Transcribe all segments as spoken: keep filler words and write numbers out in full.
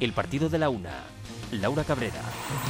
El partido de la una. Laura Cabrera.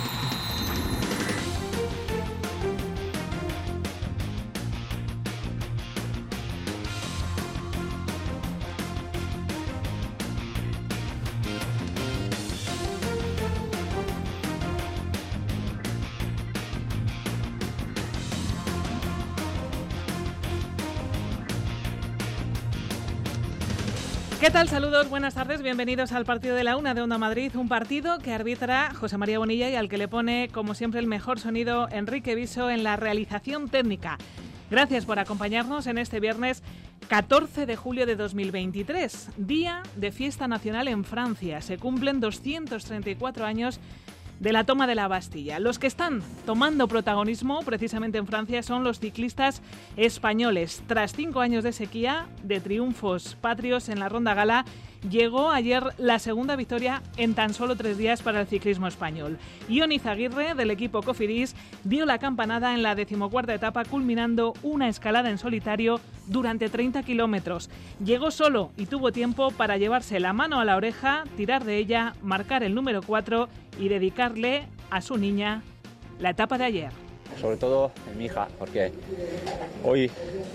¿Qué tal? Saludos, buenas tardes, bienvenidos al partido de la una de Onda Madrid, un partido que arbitra José María Bonilla y al que le pone, como siempre, el mejor sonido Enrique Viso en la realización técnica. Gracias por acompañarnos en este viernes catorce de julio de dos mil veintitrés, día de fiesta nacional en Francia. Se cumplen doscientos treinta y cuatro años de la toma de la Bastilla. Los que están tomando protagonismo precisamente en Francia son los ciclistas españoles. Tras cinco años de sequía, de triunfos patrios en la Ronda Gala, llegó ayer la segunda victoria en tan solo tres días para el ciclismo español. Ion Izaguirre, del equipo Cofidis, dio la campanada en la decimocuarta etapa, culminando una escalada en solitario durante treinta kilómetros. Llegó solo y tuvo tiempo para llevarse la mano a la oreja, tirar de ella, marcar el número cuatro y dedicarle a su niña la etapa de ayer. Sobre todo en mi hija, porque hoy,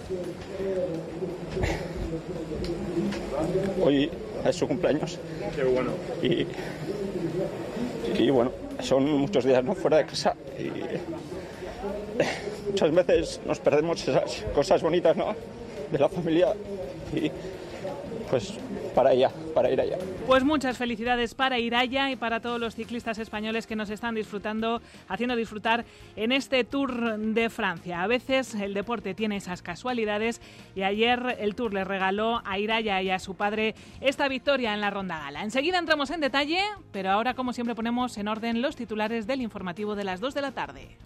hoy es su cumpleaños. Qué bueno. Y, y bueno, son muchos días no fuera de casa y muchas veces nos perdemos esas cosas bonitas, ¿no?, de la familia, y pues para ella, para ir allá. Pues muchas felicidades para Iraya y para todos los ciclistas españoles que nos están disfrutando, haciendo disfrutar en este Tour de Francia. A veces el deporte tiene esas casualidades y ayer el Tour le regaló a Iraya y a su padre esta victoria en la Ronda Gala. Enseguida entramos en detalle, pero ahora, como siempre, ponemos en orden los titulares del informativo de las dos de la tarde.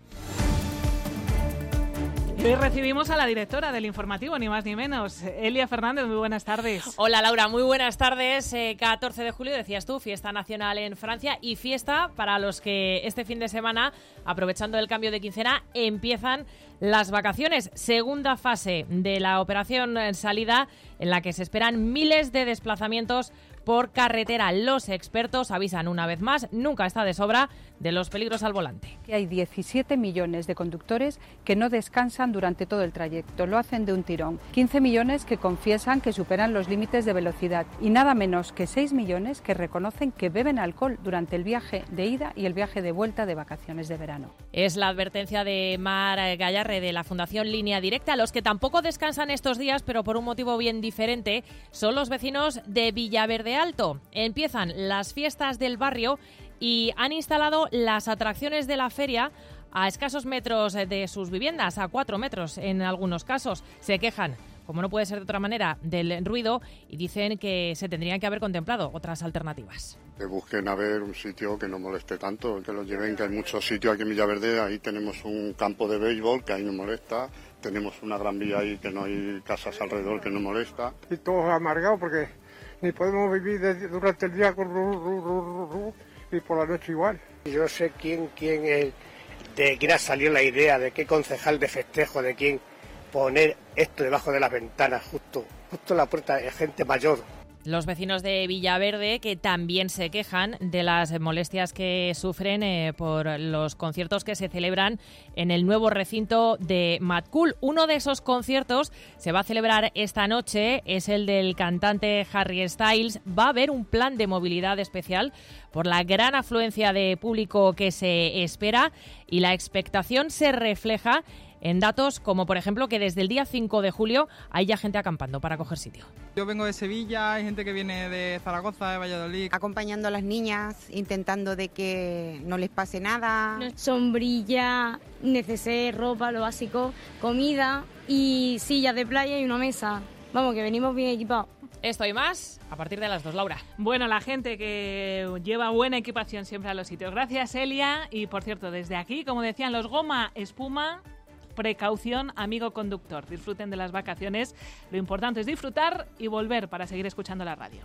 Y hoy recibimos a la directora del informativo, ni más ni menos, Elia Fernández. Muy buenas tardes. Hola Laura, muy buenas tardes. Eh, catorce de julio, decías tú, fiesta nacional en Francia y fiesta para los que este fin de semana, aprovechando el cambio de quincena, empiezan las vacaciones. Segunda fase de la operación salida, en la que se esperan miles de desplazamientos por carretera. Los expertos avisan una vez más, nunca está de sobra, de los peligros al volante. Que hay diecisiete millones de conductores que no descansan durante todo el trayecto, lo hacen de un tirón. quince millones que confiesan que superan los límites de velocidad y nada menos que seis millones que reconocen que beben alcohol durante el viaje de ida y el viaje de vuelta de vacaciones de verano. Es la advertencia de Mar Gallarre de la Fundación Línea Directa. Los que tampoco descansan estos días, pero por un motivo bien diferente, son los vecinos de Villaverde Alto. Empiezan las fiestas del barrio y han instalado las atracciones de la feria a escasos metros de sus viviendas, a cuatro metros en algunos casos. Se quejan, como no puede ser de otra manera, del ruido y dicen que se tendrían que haber contemplado otras alternativas. Que busquen a ver un sitio que no moleste tanto, que los lleven, que hay muchos sitios aquí en Villaverde. Ahí tenemos un campo de béisbol que ahí no molesta, tenemos una gran vía ahí que no hay casas alrededor que no molesta. Y todos amargados porque ni podemos vivir de, durante el día con ru, ru, ru, ru, ru, y por la noche igual. Yo sé quién, quién es, de quién ha salido la idea, de qué concejal de festejo, de quién poner esto debajo de las ventanas, justo, justo en la puerta de gente mayor. Los vecinos de Villaverde, que también se quejan de las molestias que sufren eh, por los conciertos que se celebran en el nuevo recinto de Matcool. Uno de esos conciertos se va a celebrar esta noche, es el del cantante Harry Styles. Va a haber un plan de movilidad especial por la gran afluencia de público que se espera y la expectación se refleja en datos como, por ejemplo, que desde el día cinco de julio hay ya gente acampando para coger sitio. Yo vengo de Sevilla, hay gente que viene de Zaragoza, de Valladolid. Acompañando a las niñas, intentando de que no les pase nada. Sombrilla, neceser, ropa, lo básico, comida y sillas de playa y una mesa. Vamos, que venimos bien equipados. Esto y más a partir de las dos, Laura. Bueno, la gente que lleva buena equipación siempre a los sitios. Gracias, Elia. Y, por cierto, desde aquí, como decían los Goma Espuma, precaución, amigo conductor. Disfruten de las vacaciones. Lo importante es disfrutar y volver para seguir escuchando la radio.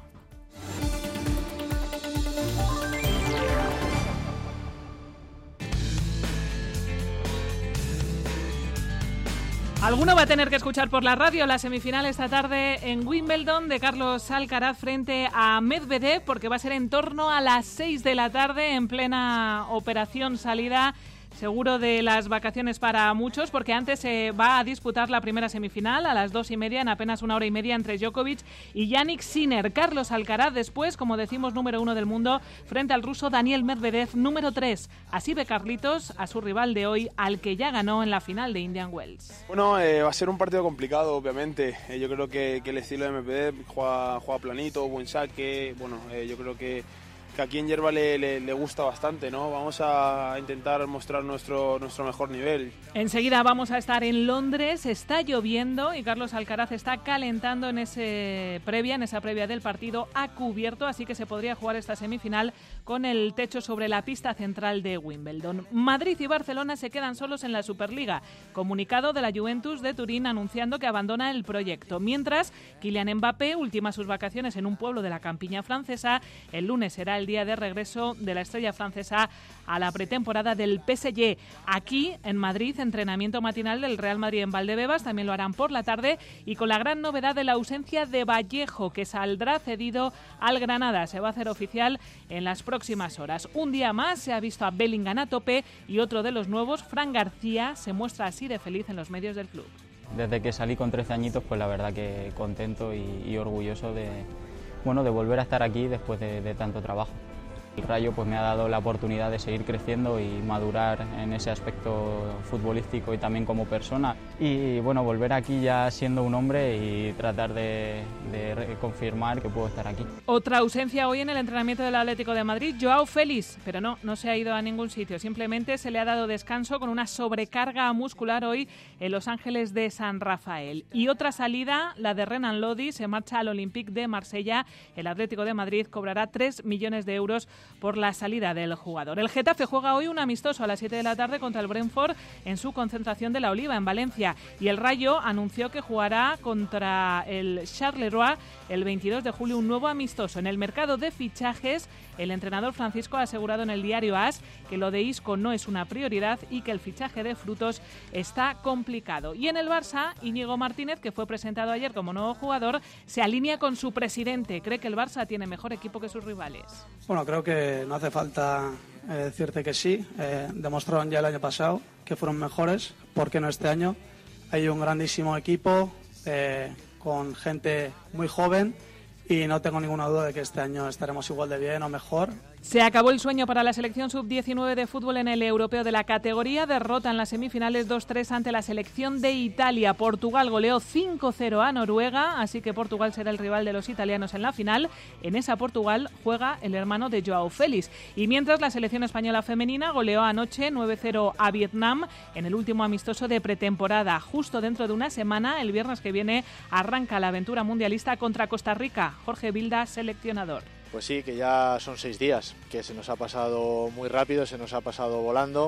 Alguno va a tener que escuchar por la radio la semifinal esta tarde en Wimbledon de Carlos Alcaraz frente a Medvedev, porque va a ser en torno a las seis de la tarde en plena operación salida. Seguro de las vacaciones para muchos, porque antes se va a disputar la primera semifinal a las dos y media, en apenas una hora y media, entre Djokovic y Jannik Sinner. Carlos Alcaraz después, como decimos, número uno del mundo, frente al ruso Daniel Medvedev, número tres. Así ve Carlitos a su rival de hoy, al que ya ganó en la final de Indian Wells. Bueno, eh, va a ser un partido complicado, obviamente. Eh, yo creo que, que el estilo de Medvedev juega, juega planito, buen saque. Bueno, eh, yo creo que que aquí en Yerba le, le, le gusta bastante, ¿no? Vamos a intentar mostrar nuestro, nuestro mejor nivel. Enseguida vamos a estar en Londres, está lloviendo y Carlos Alcaraz está calentando en ese previa, en esa previa del partido a cubierto, así que se podría jugar esta semifinal con el techo sobre la pista central de Wimbledon. Madrid y Barcelona se quedan solos en la Superliga. Comunicado de la Juventus de Turín anunciando que abandona el proyecto. Mientras, Kylian Mbappé ultima sus vacaciones en un pueblo de la campiña francesa. El lunes será el día de regreso de la estrella francesa a la pretemporada del P S G. Aquí, en Madrid, entrenamiento matinal del Real Madrid en Valdebebas, también lo harán por la tarde, y con la gran novedad de la ausencia de Vallejo, que saldrá cedido al Granada. Se va a hacer oficial en las próximas horas. Un día más se ha visto a Bellingham a tope y otro de los nuevos, Fran García, se muestra así de feliz en los medios del club. Desde que salí con trece añitos, pues la verdad que contento y, y orgulloso de, bueno, de volver a estar aquí después de, de tanto trabajo. El Rayo pues me ha dado la oportunidad de seguir creciendo y madurar en ese aspecto futbolístico y también como persona. Y bueno, volver aquí ya siendo un hombre y tratar de, de confirmar que puedo estar aquí. Otra ausencia hoy en el entrenamiento del Atlético de Madrid, Joao Félix, pero no, no se ha ido a ningún sitio. Simplemente se le ha dado descanso con una sobrecarga muscular hoy en Los Ángeles de San Rafael. Y otra salida, la de Renan Lodi, se marcha al Olympique de Marsella. El Atlético de Madrid cobrará tres millones de euros por la salida del jugador. El Getafe juega hoy un amistoso a las siete de la tarde contra el Brentford en su concentración de la Oliva en Valencia, y el Rayo anunció que jugará contra el Charleroi el veintidós de julio un nuevo amistoso. En el mercado de fichajes, el entrenador Francisco ha asegurado en el diario A S que lo de Isco no es una prioridad y que el fichaje de Frutos está complicado. Y en el Barça, Íñigo Martínez, que fue presentado ayer como nuevo jugador, se alinea con su presidente. Cree que el Barça tiene mejor equipo que sus rivales. Bueno, creo que no hace falta eh, decirte que sí. Eh, demostraron ya el año pasado que fueron mejores. ¿Por qué no este año? Hay un grandísimo equipo eh, con gente muy joven y no tengo ninguna duda de que este año estaremos igual de bien o mejor. Se acabó el sueño para la selección sub diecinueve de fútbol en el europeo de la categoría. Derrota en las semifinales dos tres ante la selección de Italia. Portugal goleó cinco cero a Noruega, así que Portugal será el rival de los italianos en la final. En esa Portugal juega el hermano de Joao Félix. Y mientras, la selección española femenina goleó anoche nueve cero a Vietnam en el último amistoso de pretemporada. Justo dentro de una semana, el viernes que viene, arranca la aventura mundialista contra Costa Rica. Jorge Vilda, seleccionador. Pues sí, que ya son seis días, que se nos ha pasado muy rápido, se nos ha pasado volando.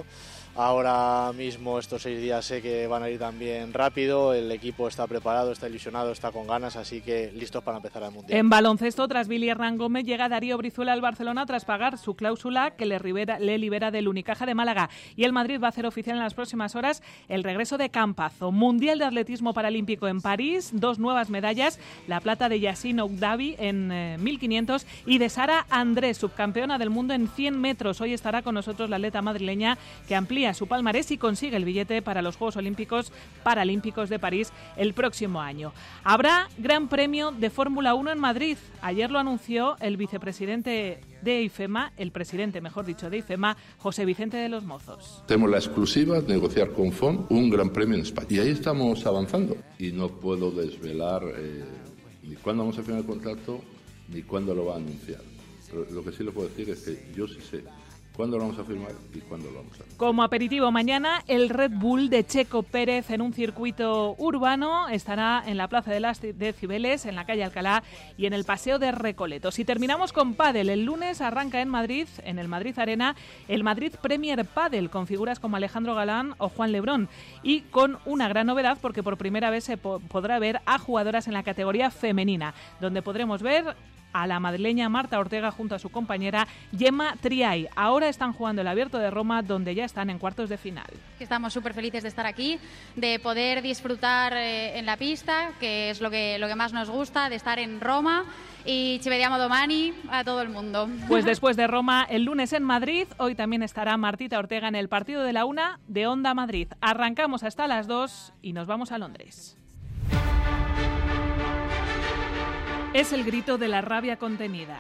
Ahora mismo estos seis días sé que van a ir también rápido, el equipo está preparado, está ilusionado, está con ganas, así que listos para empezar el Mundial. En baloncesto, tras Billy Hernán Gómez, llega Darío Brizuela al Barcelona tras pagar su cláusula que le, libera, le libera del Unicaja de Málaga. Y el Madrid va a hacer oficial en las próximas horas el regreso de Campazo. Mundial de Atletismo Paralímpico en París, dos nuevas medallas, la plata de Yassine Ougdavi en eh, mil quinientos y de Sara Andrés, subcampeona del mundo en cien metros. Hoy estará con nosotros la atleta madrileña que amplía su palmarés y consigue el billete para los Juegos Olímpicos Paralímpicos de París el próximo año. Habrá Gran Premio de Fórmula uno en Madrid. Ayer lo anunció el vicepresidente de IFEMA, el presidente, mejor dicho, de IFEMA, José Vicente de los Mozos. Tenemos la exclusiva de negociar con F O N un Gran Premio en España. Y ahí estamos avanzando. Y no puedo desvelar eh, ni cuándo vamos a firmar el contrato ni cuándo lo va a anunciar. Pero lo que sí le puedo decir es que yo sí sé cuándo lo vamos a firmar y cuándo lo vamos a hacer. Como aperitivo mañana, el Red Bull de Checo Pérez en un circuito urbano estará en la Plaza de las de Cibeles, en la calle Alcalá y en el Paseo de Recoletos. Y terminamos con pádel. El lunes arranca en Madrid, en el Madrid Arena, el Madrid Premier Padel, con figuras como Alejandro Galán o Juan Lebrón. Y con una gran novedad, porque por primera vez se po- podrá ver a jugadoras en la categoría femenina, donde podremos ver a la madrileña Marta Ortega junto a su compañera Gemma Triay. Ahora están jugando el Abierto de Roma, donde ya están en cuartos de final. Estamos súper felices de estar aquí, de poder disfrutar eh, en la pista, que es lo que, lo que más nos gusta, de estar en Roma. Y ci vediamo domani a todo el mundo. Pues después de Roma, el lunes en Madrid, hoy también estará Martita Ortega en el partido de la una de Onda Madrid. Arrancamos hasta las dos y nos vamos a Londres. Es el grito de la rabia contenida.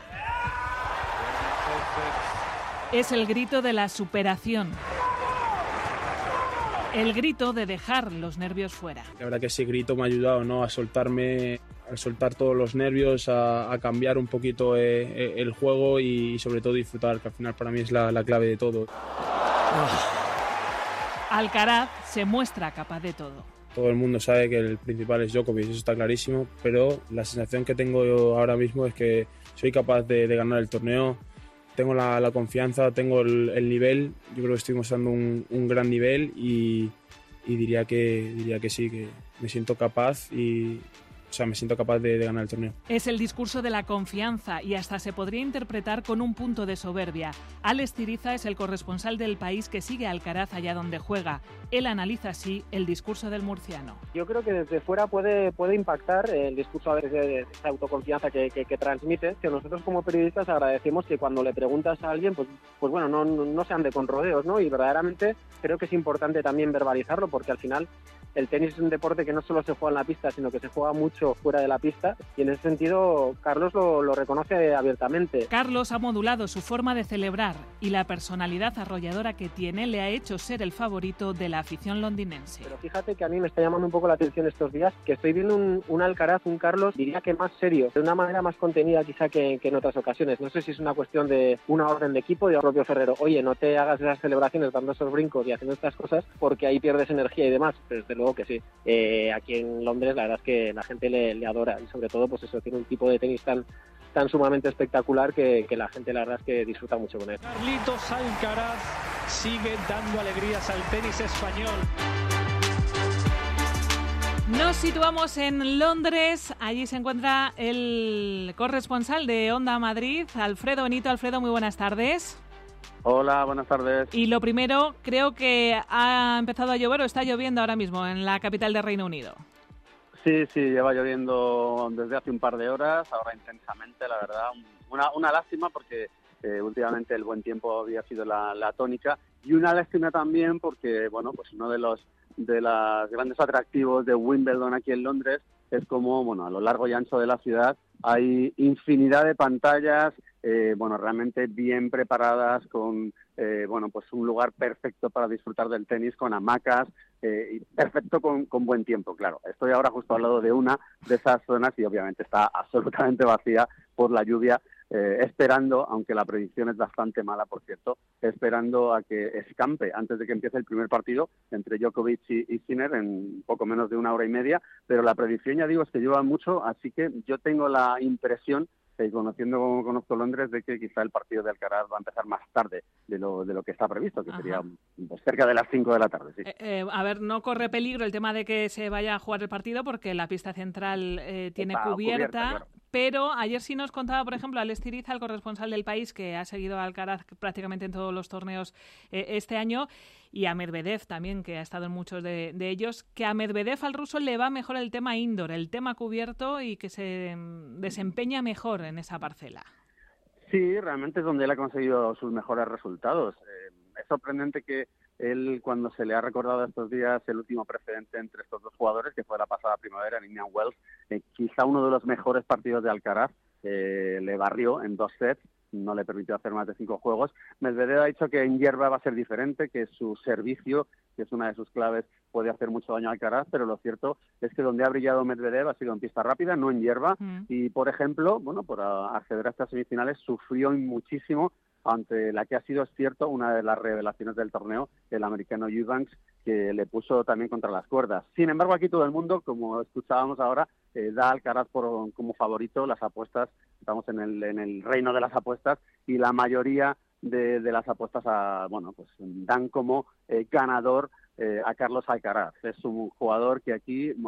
Es el grito de la superación. El grito de dejar los nervios fuera. La verdad que ese grito me ha ayudado, ¿no?, a soltarme, a soltar todos los nervios, a, a cambiar un poquito eh, el juego y sobre todo disfrutar, que al final para mí es la, la clave de todo. Alcaraz se muestra capaz de todo. Todo el mundo sabe que el principal es Djokovic, eso está clarísimo, pero la sensación que tengo yo ahora mismo es que soy capaz de, de ganar el torneo. Tengo la, la confianza, tengo el, el nivel, yo creo que estoy mostrando un, un gran nivel y, y diría, que, diría que sí, que me siento capaz y... O sea, me siento capaz de, de ganar el torneo. Es el discurso de la confianza y hasta se podría interpretar con un punto de soberbia. Alex Ciriza es el corresponsal del País que sigue a Alcaraz allá donde juega. Él analiza así el discurso del murciano. Yo creo que desde fuera puede, puede impactar el discurso de, de esa autoconfianza que, que, que transmite, que nosotros como periodistas agradecemos que cuando le preguntas a alguien, pues, pues bueno, no, no se ande con rodeos, ¿no? Y verdaderamente creo que es importante también verbalizarlo, porque al final el tenis es un deporte que no solo se juega en la pista, sino que se juega mucho fuera de la pista, y en ese sentido Carlos lo, lo reconoce abiertamente. Carlos ha modulado su forma de celebrar y la personalidad arrolladora que tiene le ha hecho ser el favorito de la afición londinense. Pero fíjate que a mí me está llamando un poco la atención estos días, que estoy viendo un, un Alcaraz, un Carlos, diría que más serio, de una manera más contenida quizá que, que en otras ocasiones. No sé si es una cuestión de una orden de equipo del propio Ferrero. Oye, no te hagas esas celebraciones dando esos brincos y haciendo estas cosas porque ahí pierdes energía y demás. Pero desde luego que sí. Eh, aquí en Londres la verdad es que la gente le, le adora y sobre todo pues eso, tiene un tipo de tenis tan, tan sumamente espectacular que, que la gente la verdad es que disfruta mucho con él. Carlitos Alcaraz sigue dando alegrías al tenis español. Nos situamos en Londres, allí se encuentra el corresponsal de Onda Madrid, Alfredo Benito. Alfredo, muy buenas tardes. Hola, buenas tardes. Y lo primero, creo que ha empezado a llover o está lloviendo ahora mismo en la capital del Reino Unido. Sí, sí, lleva lloviendo desde hace un par de horas, ahora intensamente, la verdad. Una, una lástima porque eh, últimamente el buen tiempo había sido la, la tónica, y una lástima también porque, bueno, pues uno de los de los grandes atractivos de Wimbledon aquí en Londres es como, bueno, a lo largo y ancho de la ciudad hay infinidad de pantallas, eh, bueno, realmente bien preparadas, con, eh, bueno, pues un lugar perfecto para disfrutar del tenis, con hamacas, eh, y perfecto con, con buen tiempo, claro. Estoy ahora justo al lado de una de esas zonas y obviamente está absolutamente vacía por la lluvia, eh, esperando, aunque la predicción es bastante mala, por cierto, esperando a que escampe antes de que empiece el primer partido entre Djokovic y, y Sinner en poco menos de una hora y media, pero la predicción, ya digo, es que lleva mucho, así que yo tengo la impresión, eh, conociendo como conozco Londres, de que quizá el partido de Alcaraz va a empezar más tarde de lo de lo que está previsto, que Ajá. sería pues, cerca de las cinco de la tarde. Sí. Eh, eh, a ver, no corre peligro el tema de que se vaya a jugar el partido porque la pista central eh, tiene está cubierta, cubierta claro. Pero ayer sí nos contaba, por ejemplo, Alex Ciriza, el corresponsal del País, que ha seguido a Alcaraz prácticamente en todos los torneos eh, este año, y a Medvedev también, que ha estado en muchos de, de ellos, que a Medvedev, al ruso, le va mejor el tema indoor, el tema cubierto, y que se desempeña mejor en esa parcela. Sí, realmente es donde él ha conseguido sus mejores resultados. Eh, es sorprendente que él, cuando se le ha recordado estos días el último precedente entre estos dos jugadores, que fue la pasada primavera en Indian Wells, eh, quizá uno de los mejores partidos de Alcaraz, eh, le barrió en dos sets, no le permitió hacer más de cinco juegos. Medvedev ha dicho que en hierba va a ser diferente, que su servicio, que es una de sus claves, puede hacer mucho daño a Alcaraz, pero lo cierto es que donde ha brillado Medvedev ha sido en pista rápida, no en hierba, mm. y por ejemplo, bueno, por acceder a estas semifinales sufrió muchísimo ante la que ha sido, es cierto, una de las revelaciones del torneo, el americano Eubanks, que le puso también contra las cuerdas. Sin embargo, aquí todo el mundo, como escuchábamos ahora, eh, da a Alcaraz por, como favorito. Las apuestas, estamos en el, en el reino de las apuestas, y la mayoría de, de las apuestas a, bueno, pues dan como eh, ganador eh, a Carlos Alcaraz. Es un jugador que aquí, bueno,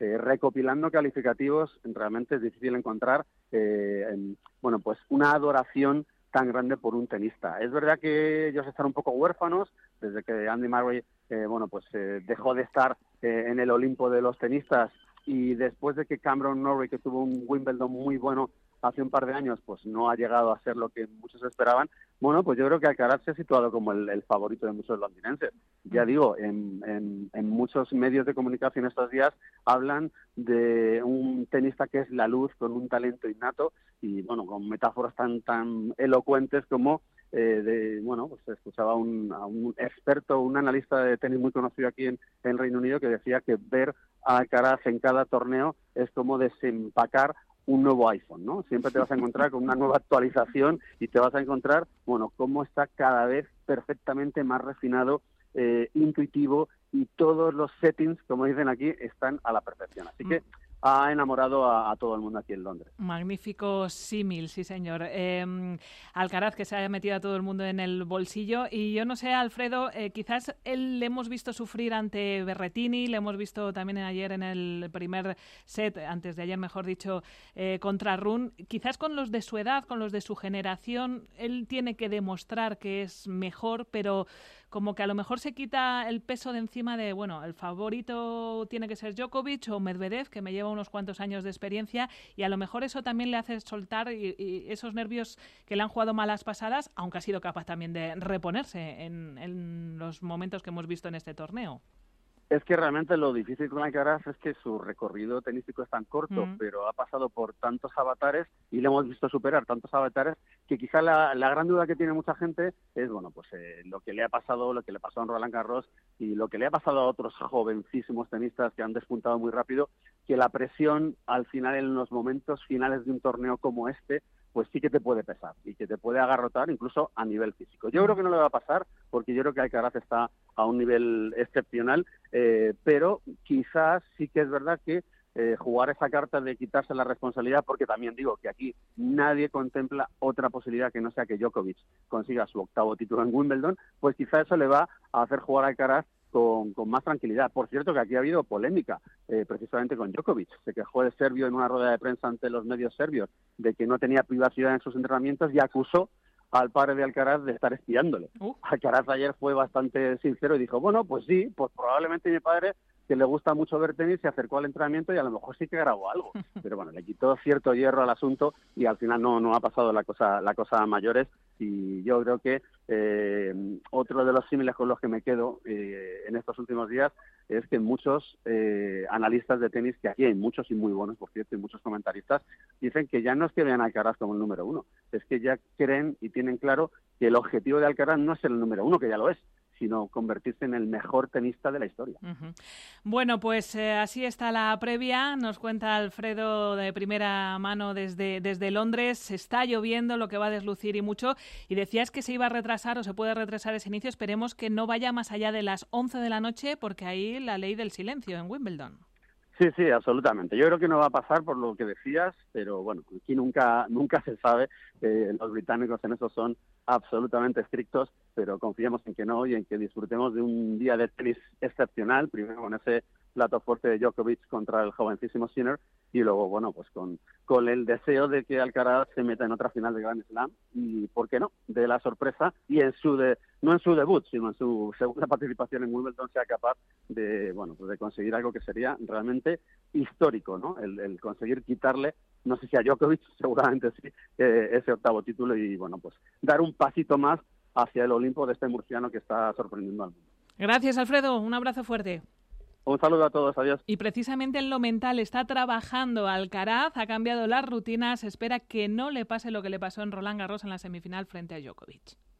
eh, recopilando calificativos, realmente es difícil encontrar eh, en, bueno, pues una adoración tan grande por un tenista. Es verdad que ellos están un poco huérfanos desde que Andy Murray eh, bueno, pues, eh, dejó de estar eh, en el Olimpo de los tenistas, y después de que Cameron Norrie, que tuvo un Wimbledon muy bueno hace un par de años, pues no ha llegado a ser lo que muchos esperaban. Bueno, pues yo creo que Alcaraz se ha situado como el, el favorito de muchos londinenses. Ya digo, en, en, en muchos medios de comunicación estos días hablan de un tenista que es la luz, con un talento innato y, bueno, con metáforas tan tan elocuentes como eh, de, bueno, pues escuchaba un, a un experto, un analista de tenis muy conocido aquí en, en Reino Unido, que decía que ver a Alcaraz en cada torneo es como desempacar un nuevo iPhone, ¿no? Siempre te vas a encontrar con una nueva actualización y te vas a encontrar, bueno, cómo está cada vez perfectamente más refinado, eh, intuitivo, y todos los settings, como dicen aquí, están a la perfección. Así que ha enamorado a, a todo el mundo aquí en Londres. Magnífico símil, sí señor. Eh, Alcaraz, que se haya metido a todo el mundo en el bolsillo. Y yo no sé, Alfredo, eh, quizás él le hemos visto sufrir ante Berrettini, le hemos visto también ayer en el primer set, antes de ayer mejor dicho, eh, contra Rune. Quizás con los de su edad, con los de su generación, él tiene que demostrar que es mejor, pero como que a lo mejor se quita el peso de encima de, bueno, el favorito tiene que ser Djokovic o Medvedev, que me lleva unos cuantos años de experiencia, y a lo mejor eso también le hace soltar y, y esos nervios que le han jugado malas pasadas, aunque ha sido capaz también de reponerse en, en los momentos que hemos visto en este torneo. Es que realmente lo difícil con Alcaraz es que su recorrido tenístico es tan corto, mm. pero ha pasado por tantos avatares y le hemos visto superar tantos avatares que quizá la, la gran duda que tiene mucha gente es, bueno, pues eh, lo que le ha pasado, lo que le pasó a Roland Garros y lo que le ha pasado a otros jovencísimos tenistas que han despuntado muy rápido, que la presión al final, en los momentos finales de un torneo como este, pues sí que te puede pesar y que te puede agarrotar incluso a nivel físico. Yo creo que no le va a pasar, porque yo creo que Alcaraz está a un nivel excepcional, eh, pero quizás sí que es verdad que eh, jugar esa carta de quitarse la responsabilidad, porque también digo que aquí nadie contempla otra posibilidad que no sea que Djokovic consiga su octavo título en Wimbledon, pues quizá eso le va a hacer jugar a Alcaraz Con, con más tranquilidad. Por cierto, que aquí ha habido polémica, eh, precisamente con Djokovic. Se quejó el serbio en una rueda de prensa ante los medios serbios de que no tenía privacidad en sus entrenamientos y acusó al padre de Alcaraz de estar espiándole. Uh. Alcaraz ayer fue bastante sincero y dijo, bueno, pues sí, pues probablemente mi padre, que le gusta mucho ver tenis, se acercó al entrenamiento y a lo mejor sí que grabó algo. Pero bueno, le quitó cierto hierro al asunto y al final no, no ha pasado la cosa, la cosa a mayores. Y yo creo que eh, otro de los símiles con los que me quedo eh, en estos últimos días es que muchos eh, analistas de tenis, que aquí hay muchos y muy buenos, por cierto, y muchos comentaristas, dicen que ya no es que vean a Alcaraz como el número uno, es que ya creen y tienen claro que el objetivo de Alcaraz no es ser el número uno, que ya lo es, sino convertirse en el mejor tenista de la historia. Uh-huh. Bueno, pues eh, así está la previa. Nos cuenta Alfredo de primera mano desde, desde Londres. Está lloviendo, lo que va a deslucir y mucho. Y decías que se iba a retrasar o se puede retrasar ese inicio. Esperemos que no vaya más allá de las once de la noche, porque ahí la ley del silencio en Wimbledon. Sí, sí, absolutamente. Yo creo que no va a pasar por lo que decías, pero bueno, aquí nunca nunca se sabe. Eh, los británicos en eso son absolutamente estrictos, pero confiemos en que no y en que disfrutemos de un día de tenis excepcional, primero con ese plato fuerte de Djokovic contra el jovencísimo Sinner y luego, bueno, pues con, con el deseo de que Alcaraz se meta en otra final de Grand Slam y, ¿por qué no?, de la sorpresa y en su de, no en su debut, sino en su segunda participación en Wimbledon sea capaz de, bueno, pues de conseguir algo que sería realmente histórico, ¿no? El, el conseguir quitarle, no sé si a Djokovic, seguramente sí, eh, ese octavo título y, bueno, pues dar un pasito más hacia el Olimpo de este murciano que está sorprendiendo al mundo. Gracias, Alfredo. Un abrazo fuerte. Un saludo a todos, adiós. Y precisamente en lo mental está trabajando Alcaraz, ha cambiado las rutinas, espera que no le pase lo que le pasó en Roland Garros en la semifinal frente a Djokovic.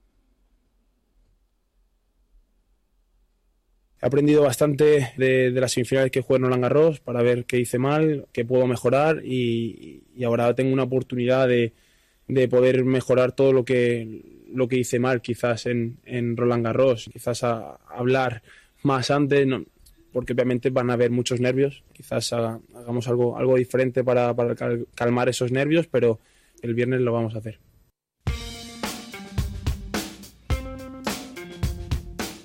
He aprendido bastante de, de las semifinales que jugué en Roland Garros para ver qué hice mal, qué puedo mejorar y, y ahora tengo una oportunidad de, de poder mejorar todo lo que, lo que hice mal quizás en, en Roland Garros, quizás a, a hablar más antes, no, porque obviamente van a haber muchos nervios, quizás haga, hagamos algo, algo diferente para, para calmar esos nervios, pero el viernes lo vamos a hacer.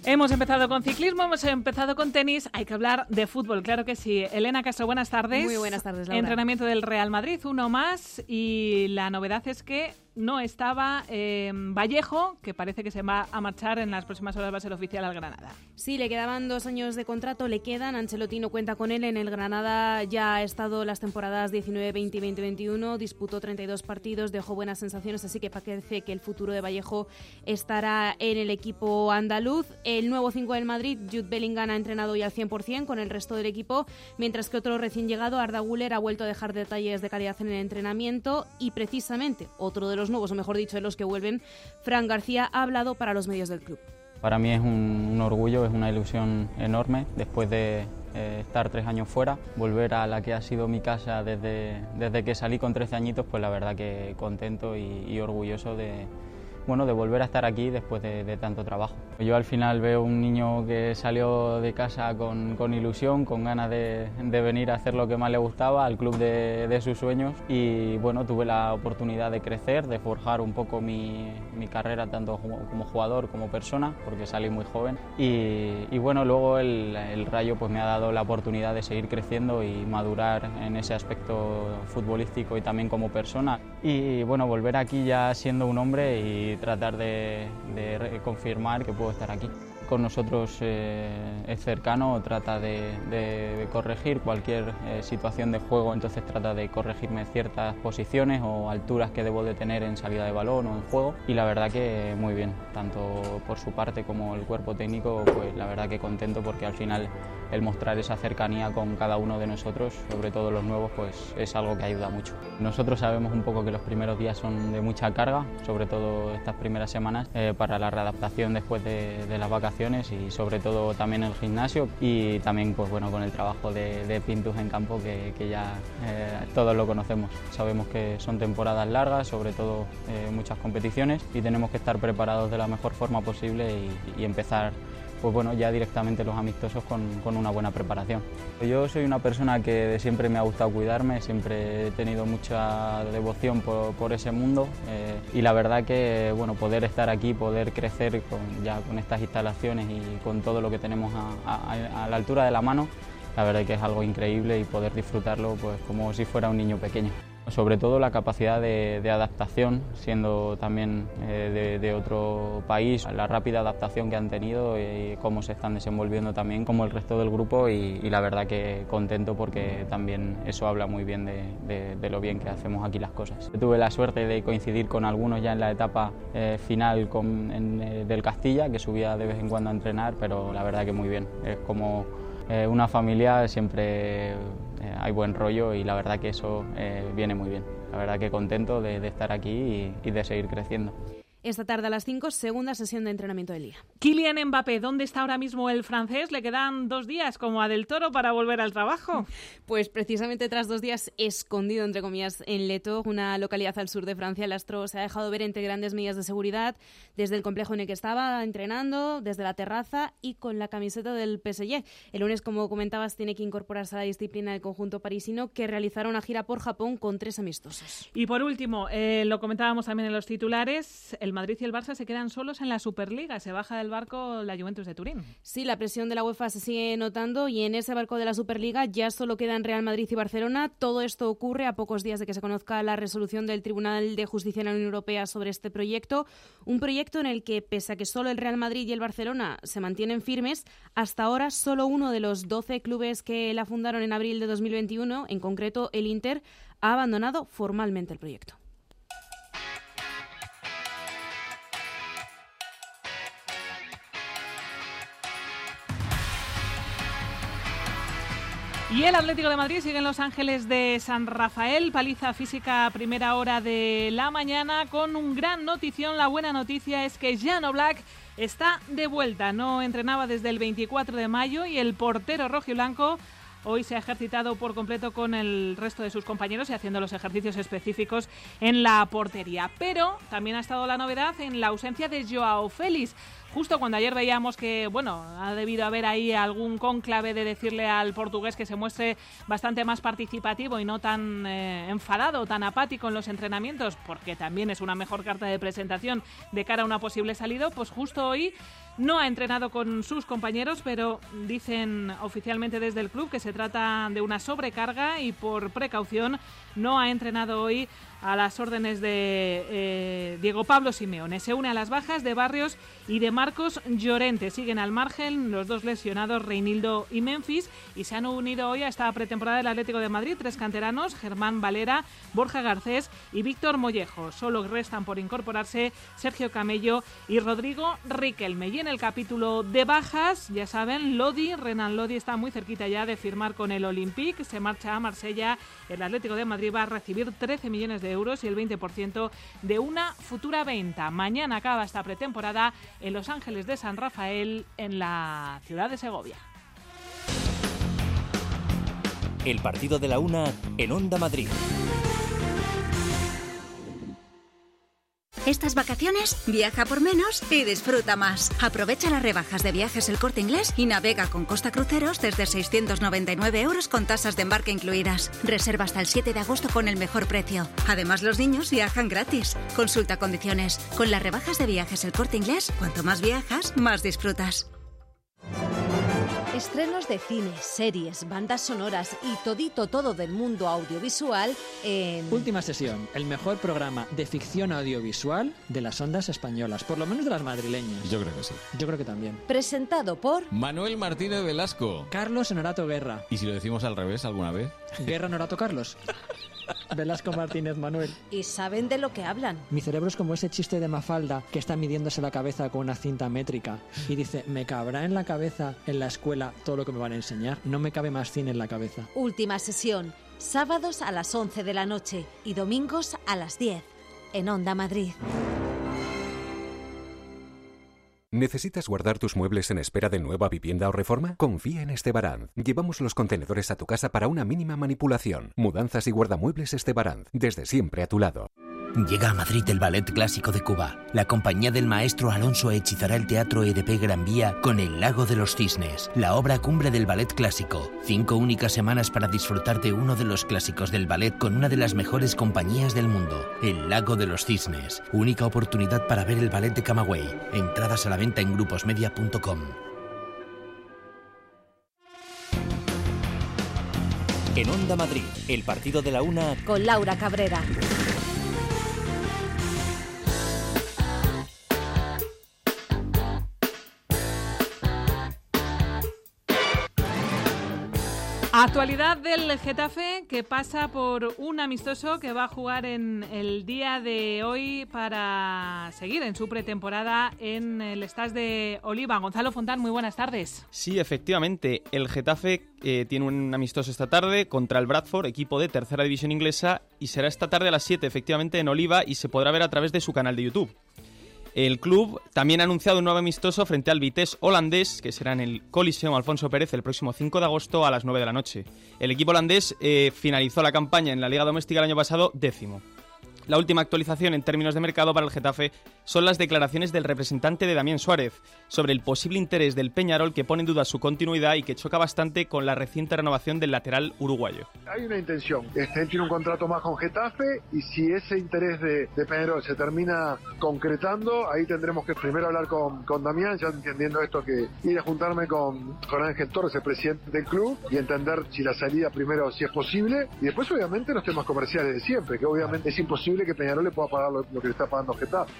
Hemos empezado con ciclismo, hemos empezado con tenis, hay que hablar de fútbol, claro que sí. Elena Castro, buenas tardes. Muy buenas tardes, Laura. Entrenamiento del Real Madrid, uno más, y la novedad es que no estaba eh, Vallejo, que parece que se va a marchar en las próximas horas, va a ser oficial al Granada. Sí, le quedaban dos años de contrato, le quedan, Ancelotti no cuenta con él, en el Granada ya ha estado las temporadas diecinueve veinte y veinte veintiuno, disputó treinta y dos partidos, dejó buenas sensaciones, así que parece que el futuro de Vallejo estará en el equipo andaluz. El nuevo cinco del Madrid, Jude Bellingham, ha entrenado ya al cien por ciento con el resto del equipo, mientras que otro recién llegado, Arda Güler, ha vuelto a dejar detalles de calidad en el entrenamiento y precisamente otro de los nuevos, o mejor dicho, de los que vuelven, Fran García, ha hablado para los medios del club. Para mí es un, un orgullo, es una ilusión enorme, después de eh, estar tres años fuera, volver a la que ha sido mi casa desde, desde que salí con trece añitos, pues la verdad que contento y, y orgulloso de, bueno, de volver a estar aquí después de, de tanto trabajo. Yo al final veo un niño que salió de casa con, con ilusión, con ganas de, de venir a hacer lo que más le gustaba, al club de, de sus sueños, y bueno, tuve la oportunidad de crecer, de forjar un poco mi, mi carrera tanto como jugador como persona, porque salí muy joven, y, y bueno, luego el, el Rayo pues me ha dado la oportunidad de seguir creciendo y madurar en ese aspecto futbolístico y también como persona, y bueno, volver aquí ya siendo un hombre y tratar de, de confirmar que puedo estar aquí. Con nosotros eh, es cercano, trata de, de, de corregir cualquier eh, situación de juego, entonces trata de corregirme ciertas posiciones o alturas que debo de tener en salida de balón o en juego, y la verdad que muy bien, tanto por su parte como el cuerpo técnico, pues la verdad que contento, porque al final el mostrar esa cercanía con cada uno de nosotros, sobre todo los nuevos, pues es algo que ayuda mucho. Nosotros sabemos un poco que los primeros días son de mucha carga, sobre todo estas primeras semanas, eh, para la readaptación después de, de las vacaciones, y sobre todo también el gimnasio, y también pues bueno, con el trabajo de, de Pintus en campo, que, que ya eh, todos lo conocemos. Sabemos que son temporadas largas, sobre todo eh, muchas competiciones, y tenemos que estar preparados de la mejor forma posible y, y empezar pues bueno, ya directamente los amistosos con, con una buena preparación. Yo soy una persona que de siempre me ha gustado cuidarme, siempre he tenido mucha devoción por, por ese mundo, eh, y la verdad que bueno, poder estar aquí, poder crecer con, ya con estas instalaciones y con todo lo que tenemos a, a, a la altura de la mano, la verdad que es algo increíble, y poder disfrutarlo pues como si fuera un niño pequeño. Sobre todo la capacidad de, de adaptación, siendo también eh, de, de otro país, la rápida adaptación que han tenido y cómo se están desenvolviendo también como el resto del grupo, y, y la verdad que contento, porque también eso habla muy bien de, de, de lo bien que hacemos aquí las cosas. Tuve la suerte de coincidir con algunos ya en la etapa eh, final con, en, eh, del Castilla, que subía de vez en cuando a entrenar, pero la verdad que muy bien, es como eh, una familia, siempre Eh, hay buen rollo, y la verdad que eso eh, viene muy bien. La verdad que contento de, de estar aquí y, y de seguir creciendo. Esta tarde a las cinco, segunda sesión de entrenamiento del día. Kylian Mbappé, ¿dónde está ahora mismo el francés? Le quedan dos días como a Del Toro para volver al trabajo. Pues precisamente tras dos días escondido, entre comillas, en Leto, una localidad al sur de Francia, el astro se ha dejado ver entre grandes medidas de seguridad, desde el complejo en el que estaba entrenando, desde la terraza y con la camiseta del P S G. El lunes, como comentabas, tiene que incorporarse a la disciplina del conjunto parisino, que realizará una gira por Japón con tres amistosos. Y por último, eh, lo comentábamos también en los titulares, el Madrid y el Barça se quedan solos en la Superliga. Se baja del barco la Juventus de Turín. Sí, la presión de la UEFA se sigue notando, y en ese barco de la Superliga ya solo quedan Real Madrid y Barcelona. Todo esto ocurre a pocos días de que se conozca la resolución del Tribunal de Justicia de la Unión Europea sobre este proyecto. Un proyecto en el que, pese a que solo el Real Madrid y el Barcelona se mantienen firmes, hasta ahora solo uno de los doce clubes que la fundaron en abril de dos mil veintiuno, en concreto el Inter, ha abandonado formalmente el proyecto. Y el Atlético de Madrid sigue en Los Ángeles de San Rafael, paliza física a primera hora de la mañana, con un gran notición. La buena noticia es que Jan Oblak está de vuelta, no entrenaba desde el veinticuatro de mayo, y el portero rojiblanco hoy se ha ejercitado por completo con el resto de sus compañeros y haciendo los ejercicios específicos en la portería. Pero también ha estado la novedad en la ausencia de Joao Félix. justo cuando ayer veíamos que, bueno, ha debido haber ahí algún cónclave de decirle al portugués que se muestre bastante más participativo y no tan eh, enfadado, tan apático en los entrenamientos, porque también es una mejor carta de presentación de cara a una posible salida, pues justo hoy no ha entrenado con sus compañeros, pero dicen oficialmente desde el club que se trata de una sobrecarga y por precaución no ha entrenado hoy a las órdenes de eh, Diego Pablo Simeone. Se une a las bajas de Barrios y de Marcos Llorente. Siguen al margen los dos lesionados, Reinildo y Memphis, y se han unido hoy a esta pretemporada del Atlético de Madrid tres canteranos, Germán Valera, Borja Garcés y Víctor Mollejo. Solo restan por incorporarse Sergio Camello y Rodrigo Riquelme. Y en el capítulo de bajas, ya saben, Lodi, Renan Lodi está muy cerquita ya de firmar con el Olympique, se marcha a Marsella. El Atlético de Madrid va a recibir trece millones de euros y el veinte por ciento de una futura venta. Mañana acaba esta pretemporada en Los Ángeles de San Rafael, en la ciudad de Segovia. El partido de la una en Onda Madrid. Estas vacaciones, viaja por menos y disfruta más. Aprovecha las rebajas de Viajes El Corte Inglés y navega con Costa Cruceros desde seiscientos noventa y nueve euros con tasas de embarque incluidas. Reserva hasta el siete de agosto con el mejor precio. Además, los niños viajan gratis. Consulta condiciones. Con las rebajas de Viajes El Corte Inglés, cuanto más viajas, más disfrutas. Estrenos de cine, series, bandas sonoras y todito todo del mundo audiovisual en... Última sesión, el mejor programa de ficción audiovisual de las ondas españolas, por lo menos de las madrileñas. Yo creo que sí. Yo creo que también. Presentado por... Manuel Martínez Velasco. Carlos Honorato Guerra. ¿Y si lo decimos al revés alguna vez? Guerra Honorato Carlos. Velasco Martínez Manuel. Y saben de lo que hablan. Mi cerebro es como ese chiste de Mafalda que está midiéndose la cabeza con una cinta métrica y dice, me cabrá en la cabeza en la escuela todo lo que me van a enseñar. No me cabe más cine en la cabeza. Última sesión, sábados a las once de la noche y domingos a las diez en Onda Madrid. ¿Necesitas guardar tus muebles en espera de nueva vivienda o reforma? Confía en Estebaranz. Llevamos los contenedores a tu casa para una mínima manipulación. Mudanzas y guardamuebles Estebaranz. Desde siempre a tu lado. Llega a Madrid el Ballet Clásico de Cuba. La compañía del maestro Alonso hechizará el Teatro E D P Gran Vía con El Lago de los Cisnes, la obra cumbre del ballet clásico. Cinco únicas semanas para disfrutar de uno de los clásicos del ballet con una de las mejores compañías del mundo, El Lago de los Cisnes. Única oportunidad para ver el ballet de Camagüey. Entradas a la venta en gruposmedia punto com. En Onda Madrid, el partido de la una con Laura Cabrera. Actualidad del Getafe, que pasa por un amistoso que va a jugar en el día de hoy para seguir en su pretemporada en el Stade de Oliva. Gonzalo Fontán, muy buenas tardes. Sí, efectivamente, el Getafe eh, tiene un amistoso esta tarde contra el Bradford, equipo de tercera división inglesa, y será esta tarde a las siete, efectivamente, en Oliva, y se podrá ver a través de su canal de YouTube. El club también ha anunciado un nuevo amistoso frente al Vitesse holandés, que será en el Coliseum Alfonso Pérez el próximo cinco de agosto a las nueve de la noche. El equipo holandés eh, finalizó la campaña en la Liga Doméstica el año pasado décimo. La última actualización en términos de mercado para el Getafe son las declaraciones del representante de Damián Suárez sobre el posible interés del Peñarol, que pone en duda su continuidad y que choca bastante con la reciente renovación del lateral uruguayo. Hay una intención. Este, él tiene un contrato más con Getafe y si ese interés de, de Peñarol se termina concretando, ahí tendremos que primero hablar con, con Damián, ya entendiendo esto, que ir a juntarme con, con Ángel Torres, el presidente del club, y entender si la salida primero si es posible, y después obviamente los temas comerciales de siempre, que obviamente es imposible que Peñarol le pueda pagar lo, lo que le está pagando Getafe.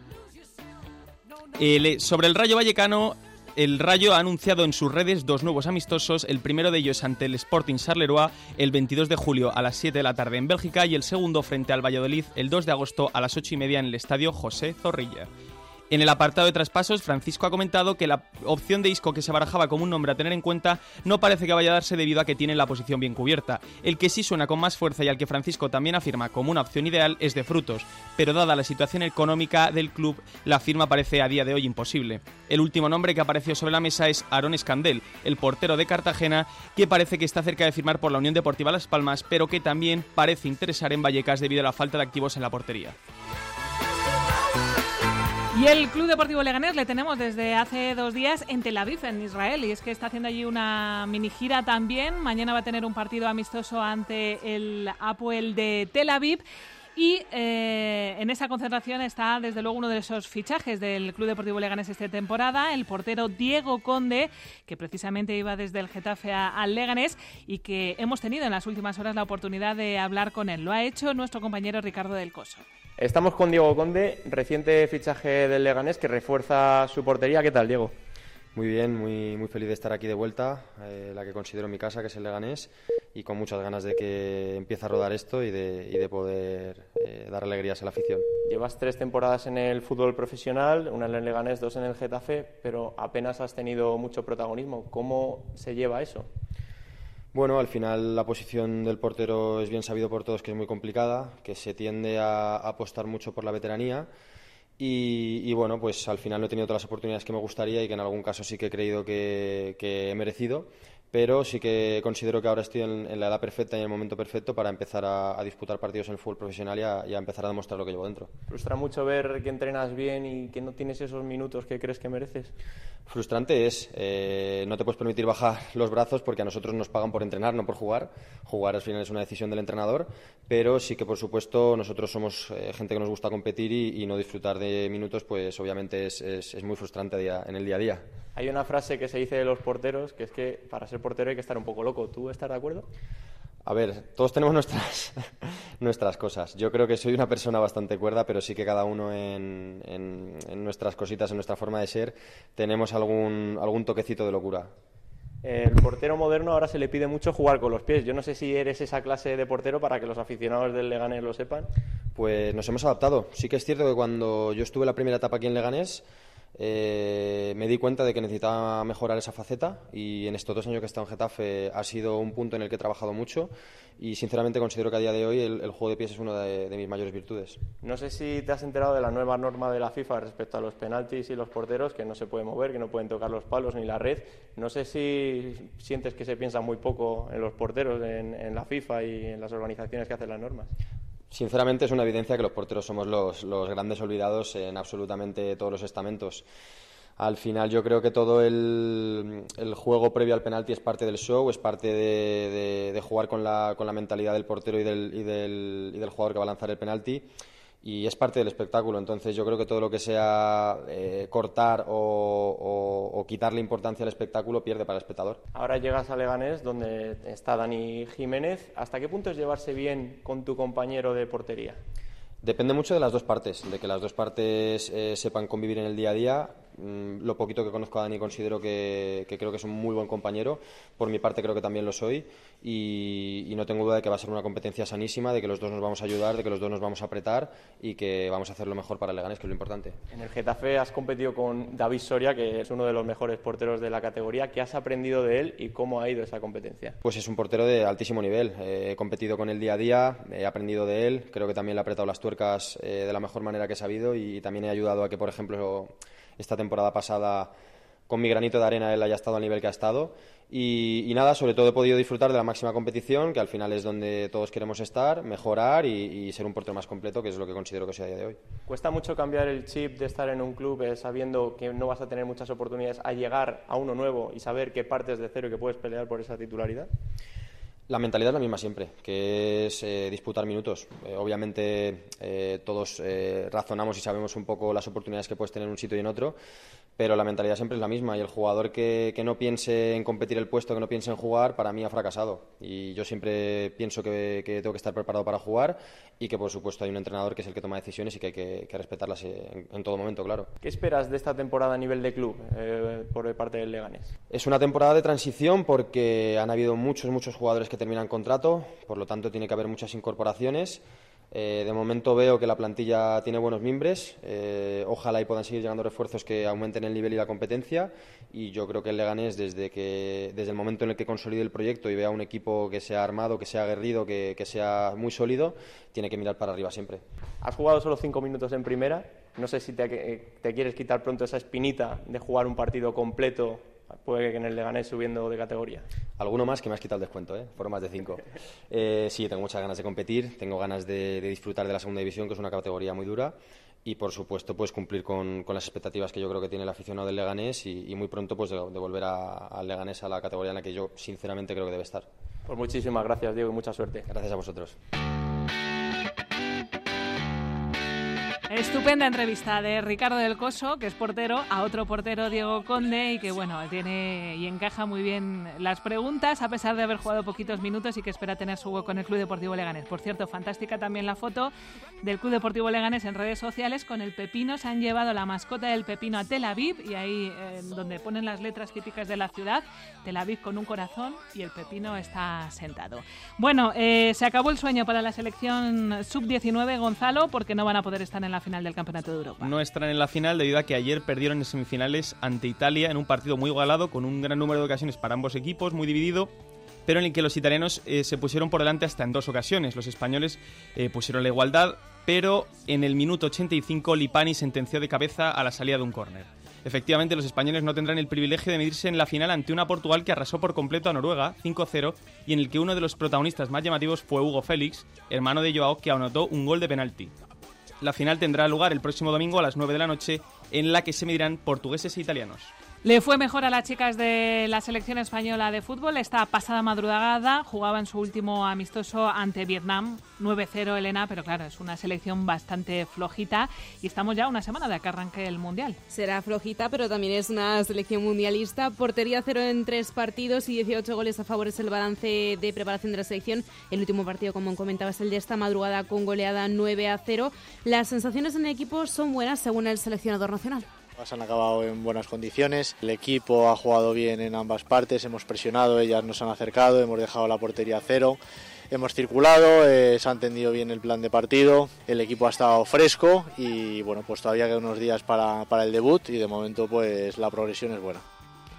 Eh, sobre el Rayo Vallecano, el Rayo ha anunciado en sus redes dos nuevos amistosos, el primero de ellos ante el Sporting Charleroi el veintidós de julio a las siete de la tarde en Bélgica y el segundo frente al Valladolid el dos de agosto a las ocho y media en el estadio José Zorrilla. En el apartado de traspasos, Francisco ha comentado que la opción de Isco, que se barajaba como un nombre a tener en cuenta, no parece que vaya a darse debido a que tiene la posición bien cubierta. El que sí suena con más fuerza y al que Francisco también afirma como una opción ideal es de Frutos, pero dada la situación económica del club, la firma parece a día de hoy imposible. El último nombre que apareció sobre la mesa es Aarón Escandel, el portero de Cartagena, que parece que está cerca de firmar por la Unión Deportiva Las Palmas, pero que también parece interesar en Vallecas debido a la falta de activos en la portería. Y el Club Deportivo Leganés le tenemos desde hace dos días en Tel Aviv, en Israel, y es que está haciendo allí una mini gira también. Mañana va a tener un partido amistoso ante el Hapoel de Tel Aviv. Y eh, en esa concentración está desde luego uno de esos fichajes del Club Deportivo Leganés esta temporada, el portero Diego Conde, que precisamente iba desde el Getafe a, al Leganés y que hemos tenido en las últimas horas la oportunidad de hablar con él. Lo ha hecho nuestro compañero Ricardo del Coso. Estamos con Diego Conde, reciente fichaje del Leganés que refuerza su portería. ¿Qué tal, Diego? Muy bien, muy, muy feliz de estar aquí de vuelta, eh, la que considero mi casa, que es el Leganés, y con muchas ganas de que empiece a rodar esto y de, y de poder eh, dar alegrías a la afición. Llevas tres temporadas en el fútbol profesional, una en el Leganés, dos en el Getafe, pero apenas has tenido mucho protagonismo. ¿Cómo se lleva eso? Bueno, al final la posición del portero es bien sabido por todos que es muy complicada, que se tiende a, a apostar mucho por la veteranía. Y, y bueno, pues al final no he tenido todas las oportunidades que me gustaría y que en algún caso sí que he creído que, que he merecido, pero sí que considero que ahora estoy en, en la edad perfecta y en el momento perfecto para empezar a, a disputar partidos en el fútbol profesional y a, y a empezar a demostrar lo que llevo dentro. ¿Frustra mucho ver que entrenas bien y que no tienes esos minutos que crees que mereces? Frustrante es, eh, no te puedes permitir bajar los brazos porque a nosotros nos pagan por entrenar, no por jugar. Jugar al final es una decisión del entrenador, pero sí que por supuesto nosotros somos eh, gente que nos gusta competir y, y no disfrutar de minutos, pues obviamente es, es, es muy frustrante día, en el día a día. Hay una frase que se dice de los porteros, que es que para ser portero hay que estar un poco loco. ¿Tú estás de acuerdo? A ver, todos tenemos nuestras, nuestras cosas. Yo creo que soy una persona bastante cuerda, pero sí que cada uno en, en, en nuestras cositas, en nuestra forma de ser, tenemos algún, algún toquecito de locura. El portero moderno ahora se le pide mucho jugar con los pies. Yo no sé si eres esa clase de portero para que los aficionados del Leganés lo sepan. Pues nos hemos adaptado. Sí que es cierto que cuando yo estuve la primera etapa aquí en Leganés, Eh, me di cuenta de que necesitaba mejorar esa faceta y en estos dos años que he estado en Getafe ha sido un punto en el que he trabajado mucho y sinceramente considero que a día de hoy el, el juego de pies es una de, de mis mayores virtudes. No sé si te has enterado de la nueva norma de la FIFA respecto a los penaltis y los porteros, que no se pueden mover, que no pueden tocar los palos ni la red. No sé si sientes que se piensa muy poco en los porteros en, en la FIFA y en las organizaciones que hacen las normas. Sinceramente es una evidencia que los porteros somos los, los grandes olvidados en absolutamente todos los estamentos. Al final yo creo que todo el, el juego previo al penalti es parte del show, es parte de, de, de jugar con la, con la mentalidad del portero y del, y, del, y del jugador que va a lanzar el penalti. Y es parte del espectáculo, entonces yo creo que todo lo que sea eh, cortar o, o, o quitarle importancia al espectáculo pierde para el espectador. Ahora llegas a Leganés, donde está Dani Jiménez. ¿Hasta qué punto es llevarse bien con tu compañero de portería? Depende mucho de las dos partes, de que las dos partes eh, sepan convivir en el día a día. Mm, lo poquito que conozco a Dani considero que, que creo que es un muy buen compañero. Por mi parte creo que también lo soy y, y no tengo duda de que va a ser una competencia sanísima, de que los dos nos vamos a ayudar, de que los dos nos vamos a apretar y que vamos a hacer lo mejor para el Leganés, que es lo importante. En el Getafe has competido con David Soria, que es uno de los mejores porteros de la categoría. ¿Qué has aprendido de él y cómo ha ido esa competencia? Pues es un portero de altísimo nivel. Eh, he competido con él día a día, he aprendido de él, creo que también le he apretado las tuercas eh, de la mejor manera que he sabido y, y también he ayudado a que, por ejemplo, esta temporada pasada con mi granito de arena él haya estado al nivel que ha estado y, y nada, sobre todo he podido disfrutar de la máxima competición, que al final es donde todos queremos estar, mejorar y, y ser un portero más completo, que es lo que considero que soy a día de hoy. ¿Cuesta mucho cambiar el chip de estar en un club eh, sabiendo que no vas a tener muchas oportunidades a llegar a uno nuevo y saber que partes de cero y que puedes pelear por esa titularidad? La mentalidad es la misma siempre, que es eh, disputar minutos. Eh, obviamente eh, todos eh, razonamos y sabemos un poco las oportunidades que puedes tener en un sitio y en otro, pero la mentalidad siempre es la misma y el jugador que, que no piense en competir el puesto, que no piense en jugar, para mí ha fracasado. Y yo siempre pienso que, que tengo que estar preparado para jugar y que, por supuesto, hay un entrenador que es el que toma decisiones y que hay que, que respetarlas en, en todo momento, claro. ¿Qué esperas de esta temporada a nivel de club eh, por parte del Leganés? Es una temporada de transición porque han habido muchos, muchos jugadores que terminan contrato, por lo tanto tiene que haber muchas incorporaciones. Eh, de momento veo que la plantilla tiene buenos mimbres, eh, ojalá y puedan seguir llegando refuerzos que aumenten el nivel y la competencia y yo creo que el Leganés desde, que, desde el momento en el que consolide el proyecto y vea un equipo que sea armado, que sea aguerrido, que, que sea muy sólido, tiene que mirar para arriba siempre. Has jugado solo cinco minutos en primera, no sé si te, te quieres quitar pronto esa espinita de jugar un partido completo. Puede que en el Leganés subiendo de categoría. Alguno más que me has quitado el descuento, ¿eh? Por más de cinco. Eh, sí, tengo muchas ganas de competir, tengo ganas de, de disfrutar de la segunda división, que es una categoría muy dura, y por supuesto pues cumplir con, con las expectativas que yo creo que tiene el aficionado del Leganés y, y muy pronto pues de, de volver al Leganés a la categoría en la que yo sinceramente creo que debe estar. Pues muchísimas gracias, Diego, y mucha suerte. Gracias a vosotros. Estupenda entrevista de Ricardo del Coso, que es portero, a otro portero, Diego Conde, y que bueno, tiene y encaja muy bien las preguntas, a pesar de haber jugado poquitos minutos y que espera tener su hueco en el Club Deportivo Leganés. Por cierto, fantástica también la foto del Club Deportivo Leganés en redes sociales con el pepino. Se han llevado la mascota del pepino a Tel Aviv, y ahí eh, donde ponen las letras típicas de la ciudad, Tel Aviv con un corazón, y el pepino está sentado. Bueno, eh, se acabó el sueño para la selección sub diecinueve, Gonzalo, porque no van a poder estar en la final del Campeonato de Europa. No estarán en la final debido a que ayer perdieron en semifinales ante Italia en un partido muy igualado, con un gran número de ocasiones para ambos equipos, muy dividido, pero en el que los italianos eh, se pusieron por delante hasta en dos ocasiones. Los españoles eh, pusieron la igualdad, pero en el minuto ochenta y cinco Lipani sentenció de cabeza a la salida de un córner. Efectivamente, los españoles no tendrán el privilegio de medirse en la final ante una Portugal que arrasó por completo a Noruega cinco cero y en el que uno de los protagonistas más llamativos fue Hugo Félix, hermano de Joao, que anotó un gol de penalti. La final tendrá lugar el próximo domingo a las nueve de la noche, en la que se medirán portugueses e italianos. Le fue mejor a las chicas de la selección española de fútbol. Esta pasada madrugada jugaban su último amistoso ante Vietnam, nueve cero, Elena, pero claro, es una selección bastante flojita y estamos ya a una semana de que arranque el Mundial. Será flojita, pero también es una selección mundialista. Portería cero en tres partidos y dieciocho goles a favor es el balance de preparación de la selección. El último partido, como comentaba, es el de esta madrugada con goleada nueve a cero. Las sensaciones en el equipo son buenas según el seleccionador nacional. Han acabado en buenas condiciones, el equipo ha jugado bien en ambas partes, hemos presionado, ellas nos han acercado, hemos dejado la portería a cero, hemos circulado, eh, se ha entendido bien el plan de partido, el equipo ha estado fresco y bueno, pues todavía quedan unos días para, para el debut y de momento pues la progresión es buena.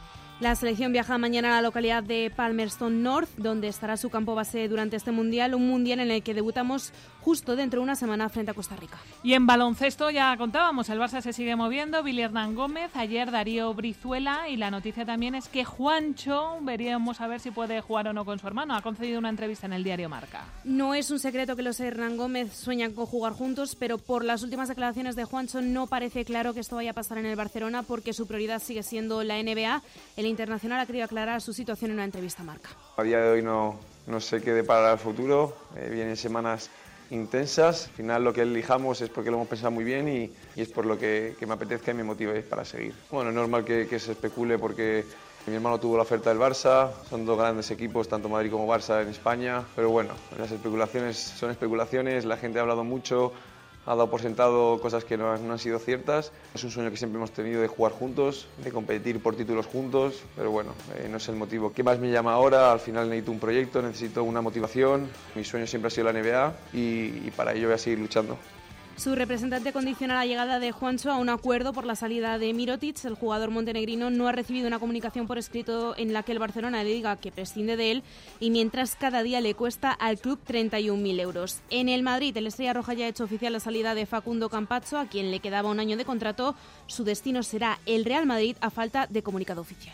La selección viaja mañana a la localidad de Palmerston North, donde estará su campo base durante este Mundial, un Mundial en el que debutamos justo dentro de una semana frente a Costa Rica. Y en baloncesto ya contábamos, el Barça se sigue moviendo, Billy Hernán Gómez, ayer Darío Brizuela, y la noticia también es que Juancho, veríamos a ver si puede jugar o no con su hermano, ha concedido una entrevista en el diario Marca. No es un secreto que los Hernán Gómez sueñan con jugar juntos, pero por las últimas declaraciones de Juancho no parece claro que esto vaya a pasar en el Barcelona, porque su prioridad sigue siendo la N B A. El internacional ha querido aclarar su situación en una entrevista a Marca. A día de hoy no, no sé qué deparará el futuro, eh, vienen semanas intensas, al final lo que elijamos es porque lo hemos pensado muy bien y, y es por lo que, que me apetezca y me motive para seguir. Bueno, es normal que, que se especule porque mi hermano tuvo la oferta del Barça, son dos grandes equipos, tanto Madrid como Barça en España, pero bueno, las especulaciones son especulaciones, la gente ha hablado mucho, ha dado por sentado cosas que no, no han sido ciertas. Es un sueño que siempre hemos tenido de jugar juntos, de competir por títulos juntos, pero bueno, eh, no es el motivo que más me llama ahora. Al final necesito un proyecto, necesito una motivación. Mi sueño siempre ha sido la N B A y, y para ello voy a seguir luchando. Su representante condiciona la llegada de Juancho a un acuerdo por la salida de Mirotic. El jugador montenegrino no ha recibido una comunicación por escrito en la que el Barcelona le diga que prescinde de él, y mientras cada día le cuesta al club treinta y un mil euros. En el Madrid, el Estrella Roja ya ha hecho oficial la salida de Facundo Campazzo, a quien le quedaba un año de contrato. Su destino será el Real Madrid a falta de comunicado oficial.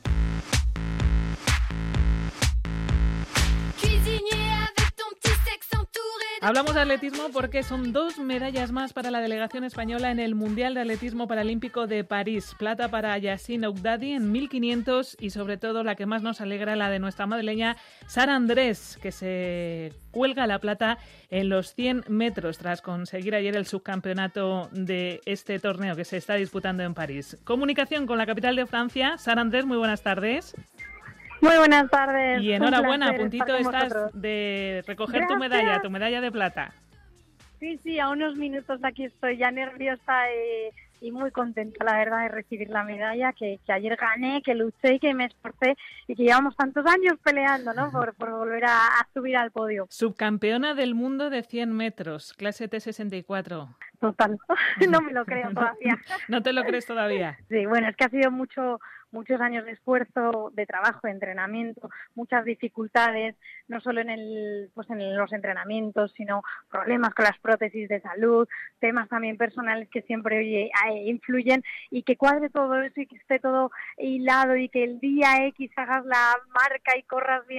Hablamos de atletismo porque son dos medallas más para la delegación española en el Mundial de Atletismo Paralímpico de París. Plata para Yassine Ougdadi en mil quinientos y sobre todo la que más nos alegra, la de nuestra madrileña Sara Andrés, que se cuelga la plata en los cien metros tras conseguir ayer el subcampeonato de este torneo que se está disputando en París. Comunicación con la capital de Francia. Sara Andrés, muy buenas tardes. Muy buenas tardes. Y enhorabuena, a puntito estás vosotros. De recoger Gracias. tu medalla, tu medalla de plata. Sí, sí, a unos minutos aquí estoy ya nerviosa y, y muy contenta, la verdad, de recibir la medalla, que, que ayer gané, que luché y que me esforcé y que llevamos tantos años peleando, ¿no? Por, por volver a, a subir al podio. Subcampeona del mundo de cien metros, clase T sesenta y cuatro. Total, no me lo creo todavía. ¿No te lo crees todavía? Sí, bueno, es que ha sido mucho... muchos años de esfuerzo, de trabajo, de entrenamiento, muchas dificultades, no solo en el, pues en los entrenamientos, sino problemas con las prótesis de salud, temas también personales que siempre oye, influyen, y que cuadre todo eso y que esté todo hilado y que el día X hagas la marca y corras bien,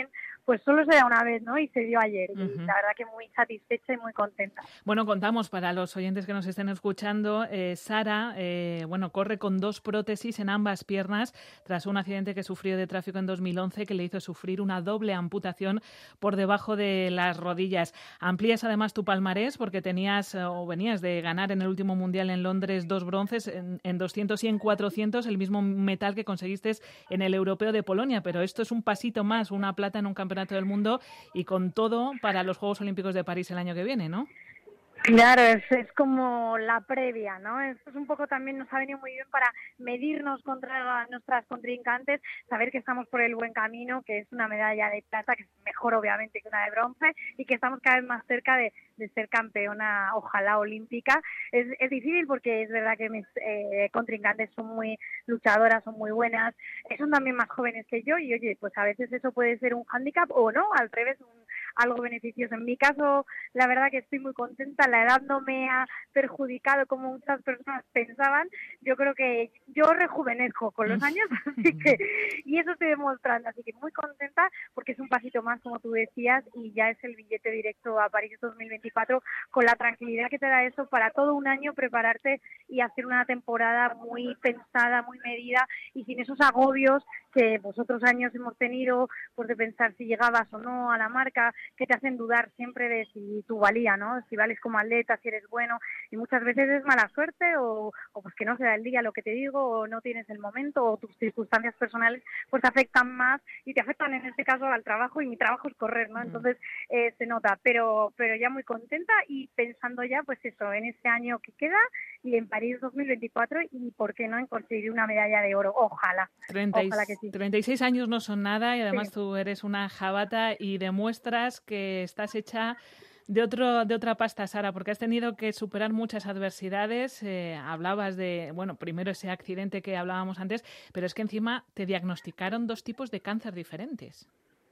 pues solo se da una vez, ¿no? Y se dio ayer. Uh-huh. Y la verdad que muy satisfecha y muy contenta. Bueno, contamos para los oyentes que nos estén escuchando, eh, Sara, eh, bueno, corre con dos prótesis en ambas piernas tras un accidente que sufrió de tráfico en dos mil once que le hizo sufrir una doble amputación por debajo de las rodillas. Amplías además tu palmarés porque tenías o venías de ganar en el último Mundial en Londres dos bronces en, en doscientos y en cuatrocientos, el mismo metal que conseguiste en el Europeo de Polonia, pero esto es un pasito más, una plata en un campeonato del mundo y con todo para los Juegos Olímpicos de París el año que viene, ¿no? Claro, es, es como la previa, ¿no? Esto es un poco también nos ha venido muy bien para medirnos contra nuestras contrincantes, saber que estamos por el buen camino, que es una medalla de plata, que es mejor obviamente que una de bronce y que estamos cada vez más cerca de, de ser campeona, ojalá olímpica. Es, es difícil porque es verdad que mis eh, contrincantes son muy luchadoras, son muy buenas, son también más jóvenes que yo y oye, pues a veces eso puede ser un hándicap o no, al revés, un, algo beneficioso. En mi caso, la verdad que estoy muy contenta, la edad no me ha perjudicado como muchas personas pensaban, yo creo que yo rejuvenezco con los años, así que, y eso estoy demostrando, así que muy contenta porque es un pasito más, como tú decías, y ya es el billete directo a París dos mil veinticuatro, con la tranquilidad que te da eso para todo un año prepararte y hacer una temporada muy pensada, muy medida, y sin esos agobios que pues otros años hemos tenido, pues de pensar si llegabas o no a la marca, que te hacen dudar siempre de si tu valía, ¿no? Si vales como atleta, si eres bueno, y muchas veces es mala suerte o, o pues que no se da el día, lo que te digo, o no tienes el momento, o tus circunstancias personales pues te afectan más y te afectan en este caso al trabajo, y mi trabajo es correr, ¿no? Entonces eh, se nota, pero pero ya muy contenta y pensando ya pues eso, en este año que queda y en París dos mil veinticuatro y por qué no en conseguir una medalla de oro, ojalá, treinta, ojalá que sí. treinta y seis años no son nada y además sí. Tú eres una jabata y demuestras que estás hecha de otro de otra pasta, Sara, porque has tenido que superar muchas adversidades. Eh, hablabas de, bueno, primero ese accidente que hablábamos antes, pero es que encima te diagnosticaron dos tipos de cáncer diferentes.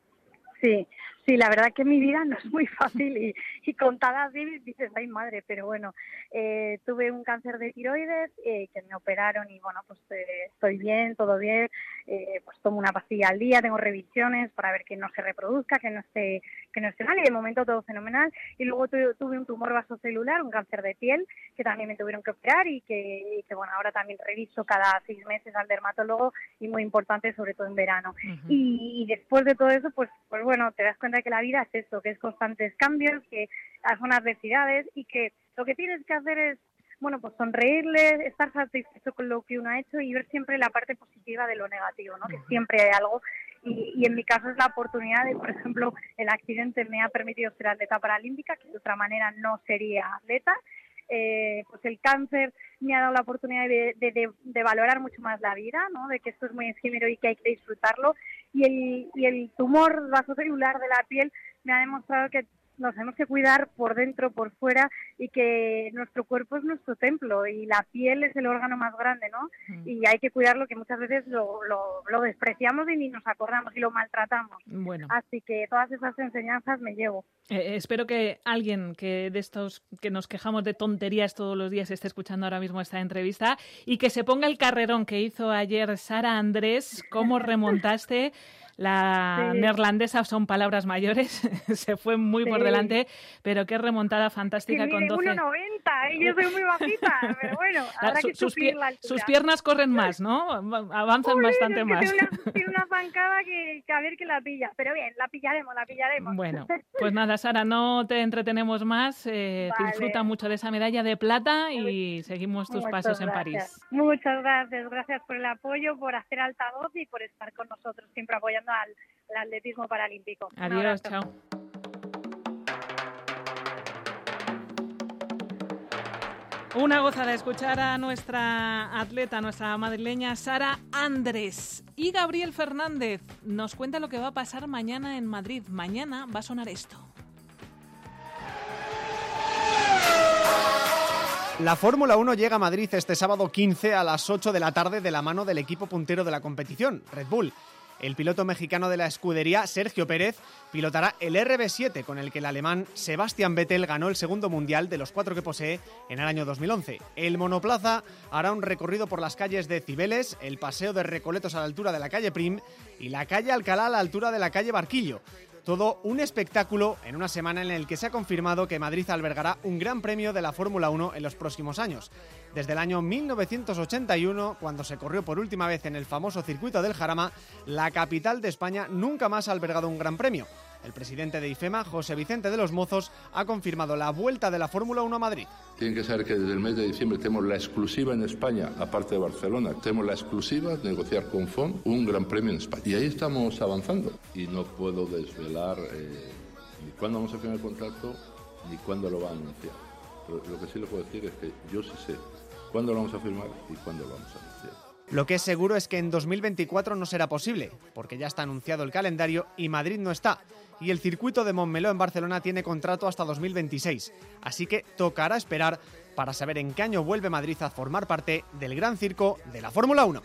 Sí, sí, la verdad que mi vida no es muy fácil y, y contadas veces dices, ay madre, pero bueno, eh, tuve un cáncer de tiroides eh, que me operaron y bueno, pues eh, estoy bien, todo bien, eh, pues tomo una pastilla al día, tengo revisiones para ver que no se reproduzca, que no esté que no esté mal y de momento todo fenomenal. Y luego tuve, tuve un tumor vasocelular, un cáncer de piel, que también me tuvieron que operar y que, y que bueno, ahora también reviso cada seis meses al dermatólogo y muy importante, sobre todo en verano. Uh-huh. Y, y después de todo eso, pues, pues bueno, te das cuenta de que la vida es eso, que es constantes cambios, que son adversidades y que lo que tienes que hacer es, bueno, pues sonreírle, estar satisfecho con lo que uno ha hecho y ver siempre la parte positiva de lo negativo, ¿no? Que siempre hay algo. Y, y en mi caso es la oportunidad de, por ejemplo, el accidente me ha permitido ser atleta paralímpica, que de otra manera no sería atleta. Eh, pues el cáncer me ha dado la oportunidad de, de, de, de valorar mucho más la vida, ¿no? De que esto es muy efímero y que hay que disfrutarlo. Y el, y el tumor vasocelular de la piel me ha demostrado que nos tenemos que cuidar por dentro, por fuera, y que nuestro cuerpo es nuestro templo y la piel es el órgano más grande, ¿no? Mm. Y hay que cuidarlo, que muchas veces lo, lo, lo despreciamos y ni nos acordamos y lo maltratamos. Bueno. Así que todas esas enseñanzas me llevo. Eh, espero que alguien que de estos que nos quejamos de tonterías todos los días esté escuchando ahora mismo esta entrevista y que se ponga el carrerón que hizo ayer Sara Andrés, cómo remontaste. La sí. neerlandesa, son palabras mayores, se fue muy sí. por delante, pero qué remontada fantástica sí, con doce. uno noventa, y yo soy muy bajita, pero bueno, habrá Su, que sus, subir la altura. Sus piernas corren más, ¿no? Avanzan Uy, bastante es que más. Tiene una, tiene una zancada que, que a ver que la pilla, pero bien, la pillaremos, la pillaremos. Bueno, pues nada, Sara, no te entretenemos más, eh, vale. disfruta mucho de esa medalla de plata y seguimos tus Muchas pasos gracias. en París. Muchas gracias, gracias por el apoyo, por hacer altavoz y por estar con nosotros, siempre apoyando al, al atletismo paralímpico. Adiós, chao. Una gozada escuchar a nuestra atleta, nuestra madrileña Sara Andrés. Y Gabriel Fernández nos cuenta lo que va a pasar mañana en Madrid. Mañana va a sonar esto. La Fórmula uno llega a Madrid este sábado quince a las ocho de la tarde de la mano del equipo puntero de la competición, Red Bull. El piloto mexicano de la escudería, Sergio Pérez, pilotará el R B siete con el que el alemán Sebastian Vettel ganó el segundo mundial de los cuatro que posee en el año dos mil once. El monoplaza hará un recorrido por las calles de Cibeles, el paseo de Recoletos a la altura de la calle Prim y la calle Alcalá a la altura de la calle Barquillo. Todo un espectáculo en una semana en el que se ha confirmado que Madrid albergará un gran premio de la Fórmula uno en los próximos años. Desde el año mil novecientos ochenta y uno, cuando se corrió por última vez en el famoso circuito del Jarama, la capital de España nunca más ha albergado un gran premio. El presidente de IFEMA, José Vicente de los Mozos, ha confirmado la vuelta de la Fórmula uno a Madrid. Tienen que saber que desde el mes de diciembre tenemos la exclusiva en España, aparte de Barcelona, tenemos la exclusiva de negociar con F O N un gran premio en España. Y ahí estamos avanzando. Y no puedo desvelar eh, ni cuándo vamos a firmar el contrato, ni cuándo lo va a anunciar. Pero lo que sí le puedo decir es que yo sí sé cuándo lo vamos a firmar y cuándo lo vamos a anunciar. Lo que es seguro es que en dos mil veinticuatro no será posible, porque ya está anunciado el calendario y Madrid no está. Y el circuito de Montmeló en Barcelona tiene contrato hasta dos mil veintiséis. Así que tocará esperar para saber en qué año vuelve Madrid a formar parte del gran circo de la Fórmula uno.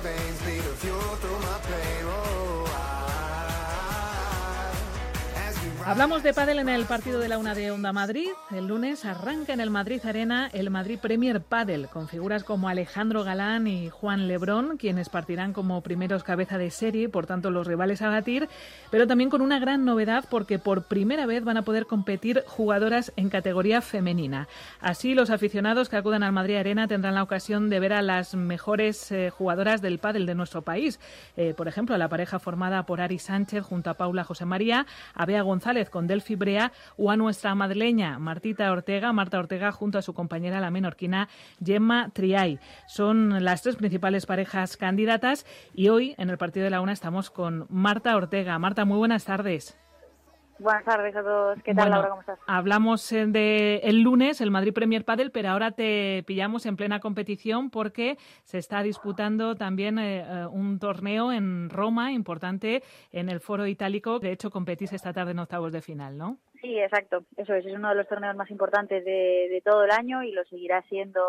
Hablamos de pádel en el partido de la una de Onda Madrid. El lunes arranca en el Madrid Arena el Madrid Premier Pádel, con figuras como Alejandro Galán y Juan Lebrón, quienes partirán como primeros cabeza de serie, por tanto los rivales a batir, pero también con una gran novedad porque por primera vez van a poder competir jugadoras en categoría femenina. Así, los aficionados que acudan al Madrid Arena tendrán la ocasión de ver a las mejores eh, jugadoras del pádel de nuestro país. Eh, por ejemplo, a la pareja formada por Ari Sánchez junto a Paula José María, a Bea González con Delphi Brea, o a nuestra madrileña Martita Ortega, Marta Ortega junto a su compañera la menorquina Gemma Triay. Son las tres principales parejas candidatas y hoy en el partido de la una estamos con Marta Ortega. Marta, muy buenas tardes. Buenas tardes a todos. ¿Qué tal, bueno, Laura? ¿Cómo estás? Hablamos de el lunes, el Madrid Premier Padel, pero ahora te pillamos en plena competición porque se está disputando también eh, un torneo en Roma importante en el Foro Itálico. De hecho, competís esta tarde en octavos de final, ¿no? Sí, exacto. Eso es. Es uno de los torneos más importantes de, de todo el año y lo seguirá siendo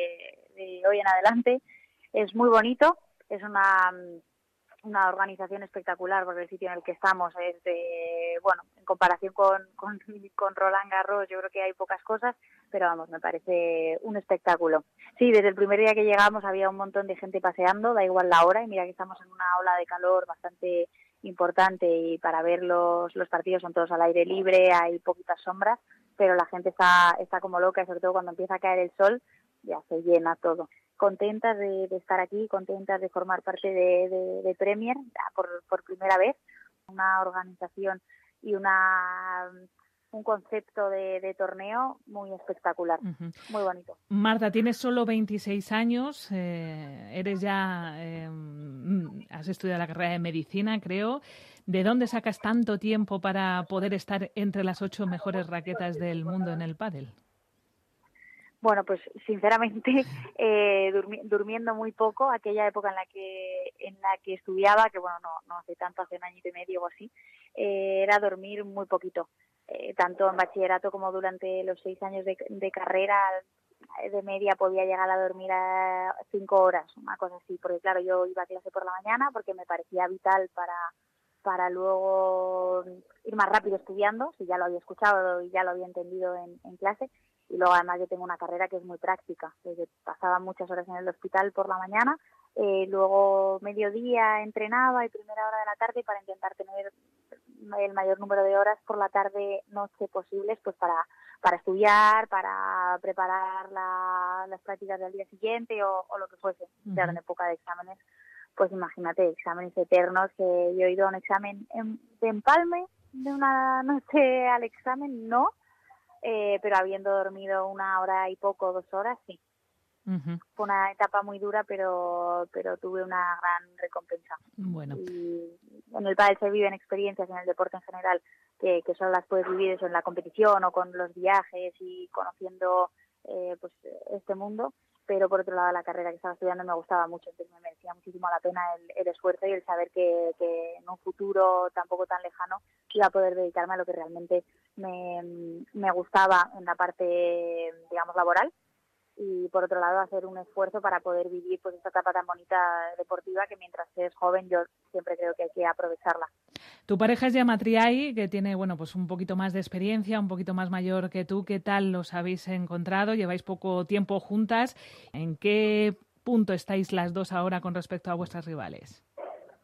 de, de hoy en adelante. Es muy bonito. Es una... una organización espectacular porque el sitio en el que estamos es de, bueno, en comparación con, con, con Roland Garros yo creo que hay pocas cosas, pero vamos, me parece un espectáculo. Sí, desde el primer día que llegamos había un montón de gente paseando, da igual la hora, y mira que estamos en una ola de calor bastante importante y para ver los, los partidos son todos al aire libre, hay poquitas sombras, pero la gente está, está como loca, sobre todo cuando empieza a caer el sol, ya se llena todo. Contentas de, de estar aquí, contentas de formar parte de, de, de Premier por, por primera vez, una organización y una un concepto de, de torneo muy espectacular, uh-huh. Muy bonito. Marta, tienes solo veintiséis años, eh, eres ya, eh, has estudiado la carrera de medicina, creo. ¿De dónde sacas tanto tiempo para poder estar entre las ocho mejores raquetas del mundo en el pádel? Bueno, pues sinceramente eh, durmi- durmiendo muy poco, aquella época en la que en la que estudiaba, que bueno, no, no hace tanto, hace un añito y medio o así, eh, era dormir muy poquito, eh, tanto en bachillerato como durante los seis años de, de carrera, de media podía llegar a dormir a cinco horas, una cosa así, porque claro, yo iba a clase por la mañana porque me parecía vital para para luego ir más rápido estudiando, si ya lo había escuchado y ya lo había entendido en, en clase. Y luego además yo tengo una carrera que es muy práctica, desde pasaba muchas horas en el hospital por la mañana, eh, luego mediodía entrenaba y primera hora de la tarde para intentar tener el mayor número de horas por la tarde, noche posibles, pues para para estudiar, para preparar la, las prácticas del día siguiente o, o lo que fuese. Uh-huh. Ya en época de exámenes, pues imagínate, exámenes eternos, que yo he ido a un examen en, de empalme de una noche al examen, no, Eh, pero habiendo dormido una hora y poco, dos horas, sí. Uh-huh. Fue una etapa muy dura, pero pero tuve una gran recompensa. Bueno. Y en el pádel se viven experiencias, en el deporte en general, que, que solo las puedes vivir eso en la competición o con los viajes y conociendo eh, pues este mundo. Pero por otro lado la carrera que estaba estudiando me gustaba mucho, entonces me merecía muchísimo la pena el, el esfuerzo y el saber que, que en un futuro tampoco tan lejano iba a poder dedicarme a lo que realmente me, me gustaba en la parte, digamos, laboral, y por otro lado hacer un esfuerzo para poder vivir pues esta etapa tan bonita deportiva que mientras eres joven yo siempre creo que hay que aprovecharla. Tu pareja es Gemma Triay, que tiene bueno pues un poquito más de experiencia, un poquito más mayor que tú. ¿Qué tal los habéis encontrado? Lleváis poco tiempo juntas. ¿En qué punto estáis las dos ahora con respecto a vuestras rivales?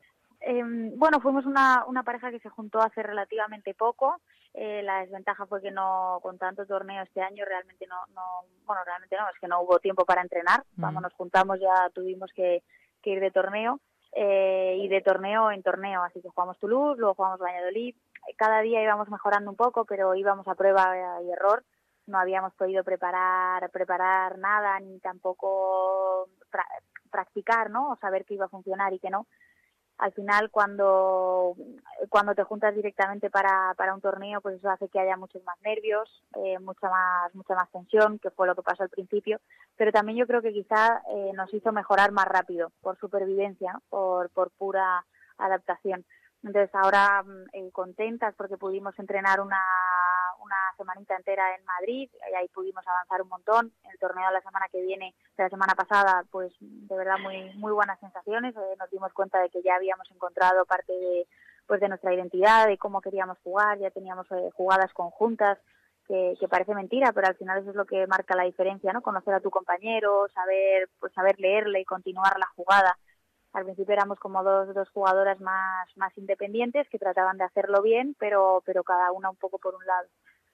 Eh, bueno, fuimos una, una pareja que se juntó hace relativamente poco. Eh, la desventaja fue que no, con tanto torneo este año, realmente no, no, bueno, realmente no, es que no hubo tiempo para entrenar. Mm. Cuando nos juntamos ya tuvimos que, que ir de torneo, eh, y de torneo en torneo. Así que jugamos Toulouse, luego jugamos Valladolid. Cada día íbamos mejorando un poco, pero íbamos a prueba y error. No habíamos podido preparar, preparar nada, ni tampoco pra, practicar, ¿no? O saber qué iba a funcionar y qué no. Al final, cuando cuando te juntas directamente para, para un torneo, pues eso hace que haya muchos más nervios, eh, mucha más mucha más tensión, que fue lo que pasó al principio. Pero también yo creo que quizá eh, nos hizo mejorar más rápido, por supervivencia, ¿no? por por pura adaptación. Entonces ahora eh, contentas porque pudimos entrenar una, una semanita entera en Madrid y ahí pudimos avanzar un montón. El torneo de la semana que viene, de la semana pasada, pues de verdad muy muy buenas sensaciones. Eh, nos dimos cuenta de que ya habíamos encontrado parte de pues de nuestra identidad, de cómo queríamos jugar, ya teníamos eh, jugadas conjuntas, que, que parece mentira, pero al final eso es lo que marca la diferencia, ¿no? Conocer a tu compañero, saber pues saber leerle y continuar la jugada. Al principio éramos como dos, dos jugadoras más, más independientes que trataban de hacerlo bien, pero, pero cada una un poco por un lado.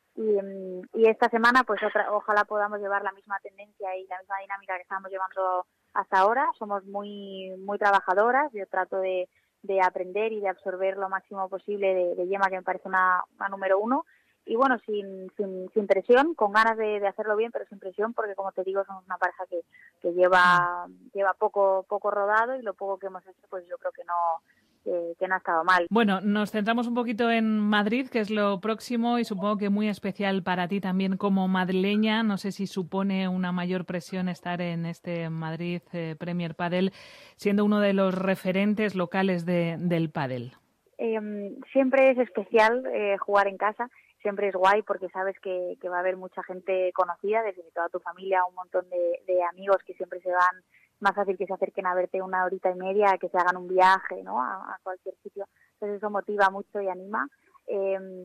Y, y esta semana, pues otra, ojalá podamos llevar la misma tendencia y la misma dinámica que estamos llevando hasta ahora. Somos muy, muy trabajadoras. Yo trato de, de aprender y de absorber lo máximo posible de, de Gemma, que me parece una, una número uno. Y bueno, sin, sin, sin presión, con ganas de, de hacerlo bien, pero sin presión, porque como te digo, somos una pareja que, que lleva lleva poco poco rodado y lo poco que hemos hecho, pues yo creo que no que, que no ha estado mal. Bueno, nos centramos un poquito en Madrid, que es lo próximo y supongo que muy especial para ti también como madrileña. No sé si supone una mayor presión estar en este Madrid eh, Premier Padel, siendo uno de los referentes locales de, del pádel. Eh, siempre es especial eh, jugar en casa. Siempre es guay porque sabes que, que va a haber mucha gente conocida, desde toda tu familia, un montón de, de amigos que siempre se van, más fácil que se acerquen a verte una horita y media, que se hagan un viaje, ¿no? a, a cualquier sitio. Entonces eso motiva mucho y anima. Eh,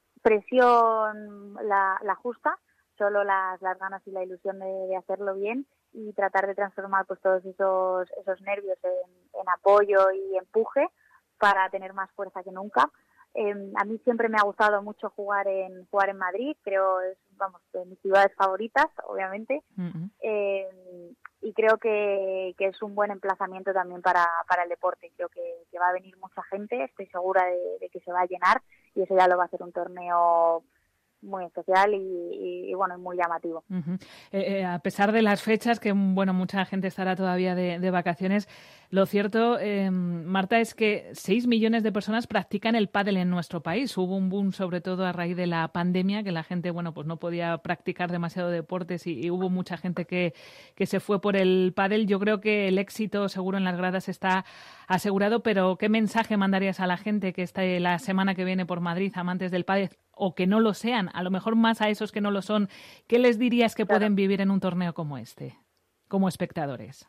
presión la, la justa, solo las, las ganas y la ilusión de, de hacerlo bien y tratar de transformar pues todos esos, esos nervios en, en apoyo y empuje para tener más fuerza que nunca. Eh, a mí siempre me ha gustado mucho jugar en jugar en Madrid, creo es vamos de mis ciudades favoritas, obviamente, uh-huh. eh, y creo que, que es un buen emplazamiento también para, para el deporte. Creo que, que va a venir mucha gente, estoy segura de, de que se va a llenar y eso ya lo va a hacer un torneo muy especial y, y, y bueno, muy llamativo. Uh-huh. Eh, eh, a pesar de las fechas, que bueno, mucha gente estará todavía de, de vacaciones, lo cierto, eh, Marta, es que seis millones de personas practican el pádel en nuestro país. Hubo un boom, sobre todo a raíz de la pandemia, que la gente, bueno, pues no podía practicar demasiado deportes y, y hubo mucha gente que, que se fue por el pádel. Yo creo que el éxito seguro en las gradas está asegurado, pero ¿qué mensaje mandarías a la gente que esté la semana que viene por Madrid, amantes del pádel, o que no lo sean, a lo mejor más a esos que no lo son? ¿Qué les dirías que claro. pueden vivir en un torneo como este, como espectadores?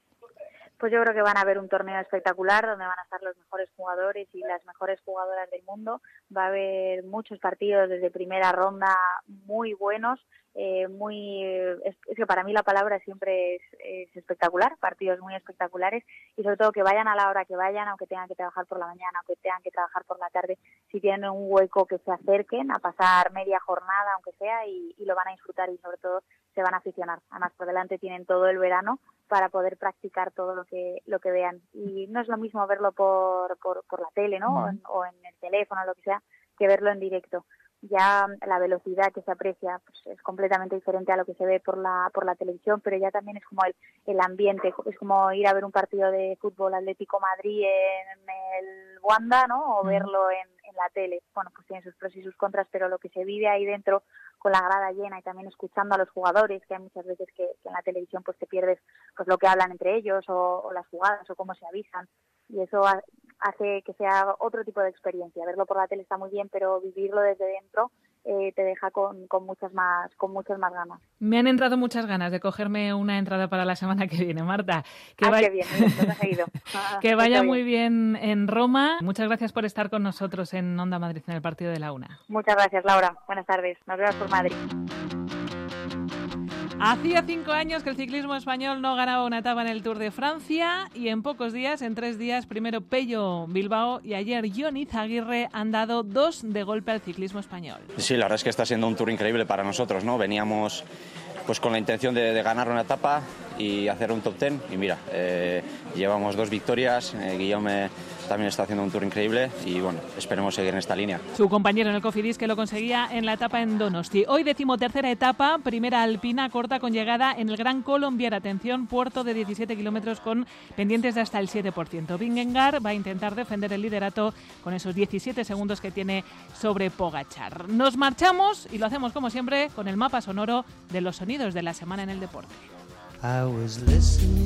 Pues yo creo que van a haber un torneo espectacular donde van a estar los mejores jugadores y las mejores jugadoras del mundo. Va a haber muchos partidos desde primera ronda muy buenos. Eh, muy es, es que para mí la palabra siempre es, es espectacular, partidos muy espectaculares y sobre todo que vayan a la hora que vayan, aunque tengan que trabajar por la mañana, aunque tengan que trabajar por la tarde, si tienen un hueco que se acerquen a pasar media jornada aunque sea y, y lo van a disfrutar y sobre todo se van a aficionar. Además por delante tienen todo el verano para poder practicar todo lo que lo que vean y no es lo mismo verlo por por, por la tele, ¿no? Uh-huh. o, en, o en el teléfono, lo que sea, que verlo en directo. Ya la velocidad que se aprecia pues, es completamente diferente a lo que se ve por la por la televisión, pero ya también es como el, el ambiente, es como ir a ver un partido de fútbol Atlético Madrid en el Wanda, ¿no? O verlo en, en la tele. Bueno, pues tiene sus pros y sus contras, pero lo que se vive ahí dentro con la grada llena y también escuchando a los jugadores, que hay muchas veces que, que en la televisión pues te pierdes pues lo que hablan entre ellos o, o las jugadas o cómo se avisan y eso ha, hace que sea otro tipo de experiencia. Verlo por la tele está muy bien, pero vivirlo desde dentro eh, te deja con, con muchas más con muchas más ganas. Me han entrado muchas ganas de cogerme una entrada para la semana que viene, Marta. Que ah, vaya... qué bien, lo has ido. Que vaya muy bien en Roma. Muchas gracias por estar con nosotros en Onda Madrid en el partido de la una. Muchas gracias, Laura. Buenas tardes. Nos vemos por Madrid. Hacía cinco años que el ciclismo español no ganaba una etapa en el Tour de Francia y en pocos días, en tres días, primero Pello Bilbao y ayer Jon Izagirre han dado dos de golpe al ciclismo español. Sí, la verdad es que está siendo un Tour increíble para nosotros, ¿no? Veníamos pues con la intención de, de ganar una etapa y hacer un top ten y mira, eh, llevamos dos victorias, eh, Guillaume también está haciendo un Tour increíble y bueno, esperemos seguir en esta línea. Su compañero en el Cofidis que lo conseguía en la etapa en Donosti. Hoy decimotercera etapa, primera alpina corta con llegada en el Gran Colombier. Atención, puerto de diecisiete kilómetros con pendientes de hasta el siete por ciento. Vingegaard va a intentar defender el liderato con esos diecisiete segundos que tiene sobre Pogačar. Nos marchamos y lo hacemos como siempre con el mapa sonoro de los sonidos de la semana en el deporte. I was listening.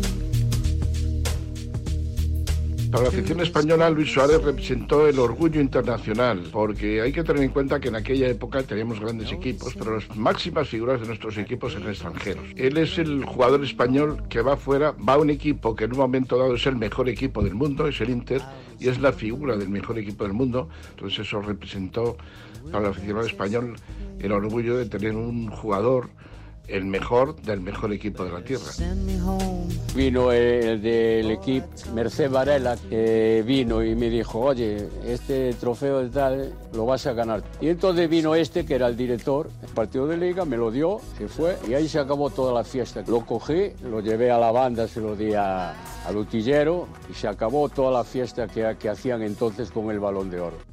Para la afición española, Luis Suárez representó el orgullo internacional, porque hay que tener en cuenta que en aquella época teníamos grandes equipos, pero las máximas figuras de nuestros equipos eran extranjeros. Él es el jugador español que va fuera, va a un equipo que en un momento dado es el mejor equipo del mundo, es el Inter, y es la figura del mejor equipo del mundo. Entonces eso representó para el aficionado español el orgullo de tener un jugador, el mejor del mejor equipo de la tierra. Vino el del equipo Merced Varela, que vino y me dijo, oye, este trofeo de tal lo vas a ganar. Y entonces vino este, que era el director, el partido de liga, me lo dio, se fue y ahí se acabó toda la fiesta. Lo cogí, lo llevé a la banda, se lo di a, al utillero y se acabó toda la fiesta que, que hacían entonces con el Balón de Oro.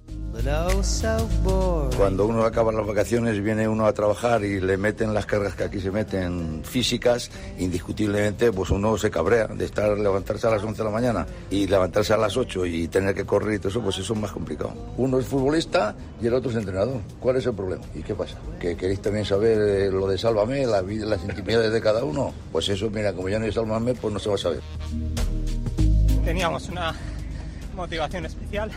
Cuando uno acaba las vacaciones viene uno a trabajar y le meten las cargas que aquí se meten físicas, indiscutiblemente pues uno se cabrea de estar levantarse a las once de la mañana y levantarse a las ocho y tener que correr y todo eso, pues eso es más complicado. Uno es futbolista y el otro es entrenador. ¿Cuál es el problema? ¿Y qué pasa? ¿Que queréis también saber lo de Sálvame, la vida, las intimidades de cada uno? Pues eso, mira, como ya no hay Sálvame, pues no se va a saber. Teníamos una motivación especial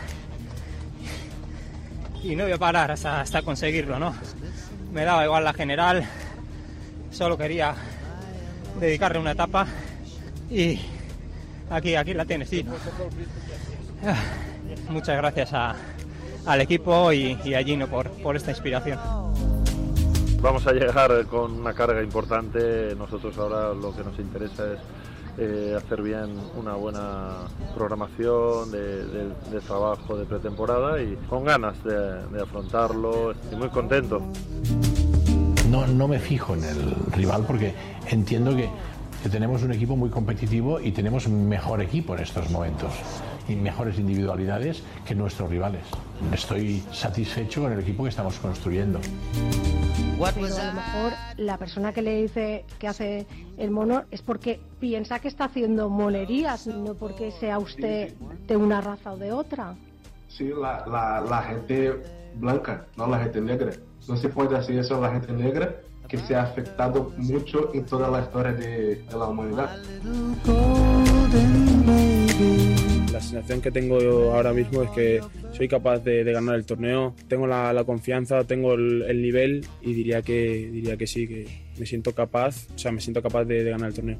y no iba a parar hasta, hasta conseguirlo, ¿no? Me daba igual la general, solo quería dedicarle una etapa y aquí, aquí la tienes, tío. Muchas gracias a, al equipo y, y a Gino por, por esta inspiración. Vamos a llegar con una carga importante. Nosotros ahora lo que nos interesa es Eh, hacer bien una buena programación de, de, de trabajo de pretemporada y con ganas de, de afrontarlo. Estoy muy contento. No, no me fijo en el rival porque entiendo que, que tenemos un equipo muy competitivo y tenemos mejor equipo en estos momentos y mejores individualidades que nuestros rivales. Estoy satisfecho con el equipo que estamos construyendo. Pero a lo mejor la persona que le dice que hace el mono es porque piensa que está haciendo monerías, no porque sea usted de una raza o de otra. Sí, la, la, la gente blanca, no la gente negra. No se puede decir eso a la gente negra, que se ha afectado mucho en toda la historia de, de la humanidad. La sensación que tengo ahora mismo es que soy capaz de, de ganar el torneo, tengo la, la confianza, tengo el, el nivel y diría que, diría que sí, que me siento capaz, o sea, me siento capaz de, de ganar el torneo.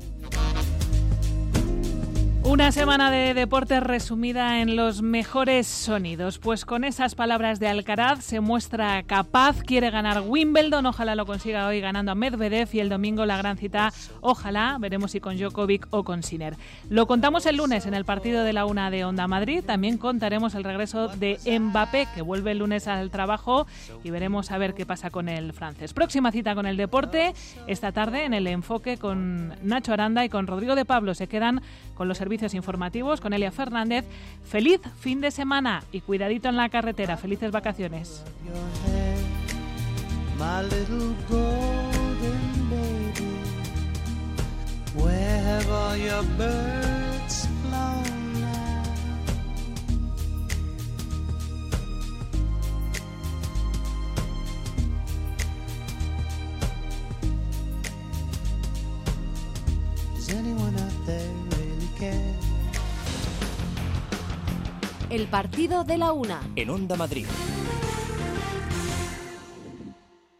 Una semana de deportes resumida en los mejores sonidos. Pues con esas palabras de Alcaraz se muestra capaz, quiere ganar Wimbledon, ojalá lo consiga hoy ganando a Medvedev y el domingo la gran cita, ojalá, veremos si con Djokovic o con Sinner. Lo contamos el lunes en el partido de la una de Onda Madrid, también contaremos el regreso de Mbappé, que vuelve el lunes al trabajo y veremos a ver qué pasa con el francés. Próxima cita con el deporte, esta tarde en el Enfoque con Nacho Aranda y con Rodrigo de Pablo. Se quedan con los servicios informativos con Elia Fernández. Feliz fin de semana y cuidadito en la carretera. Felices vacaciones. My little golden baby, where have all your birds flown now? Does anyone out there really care? El partido de la una. En Onda Madrid.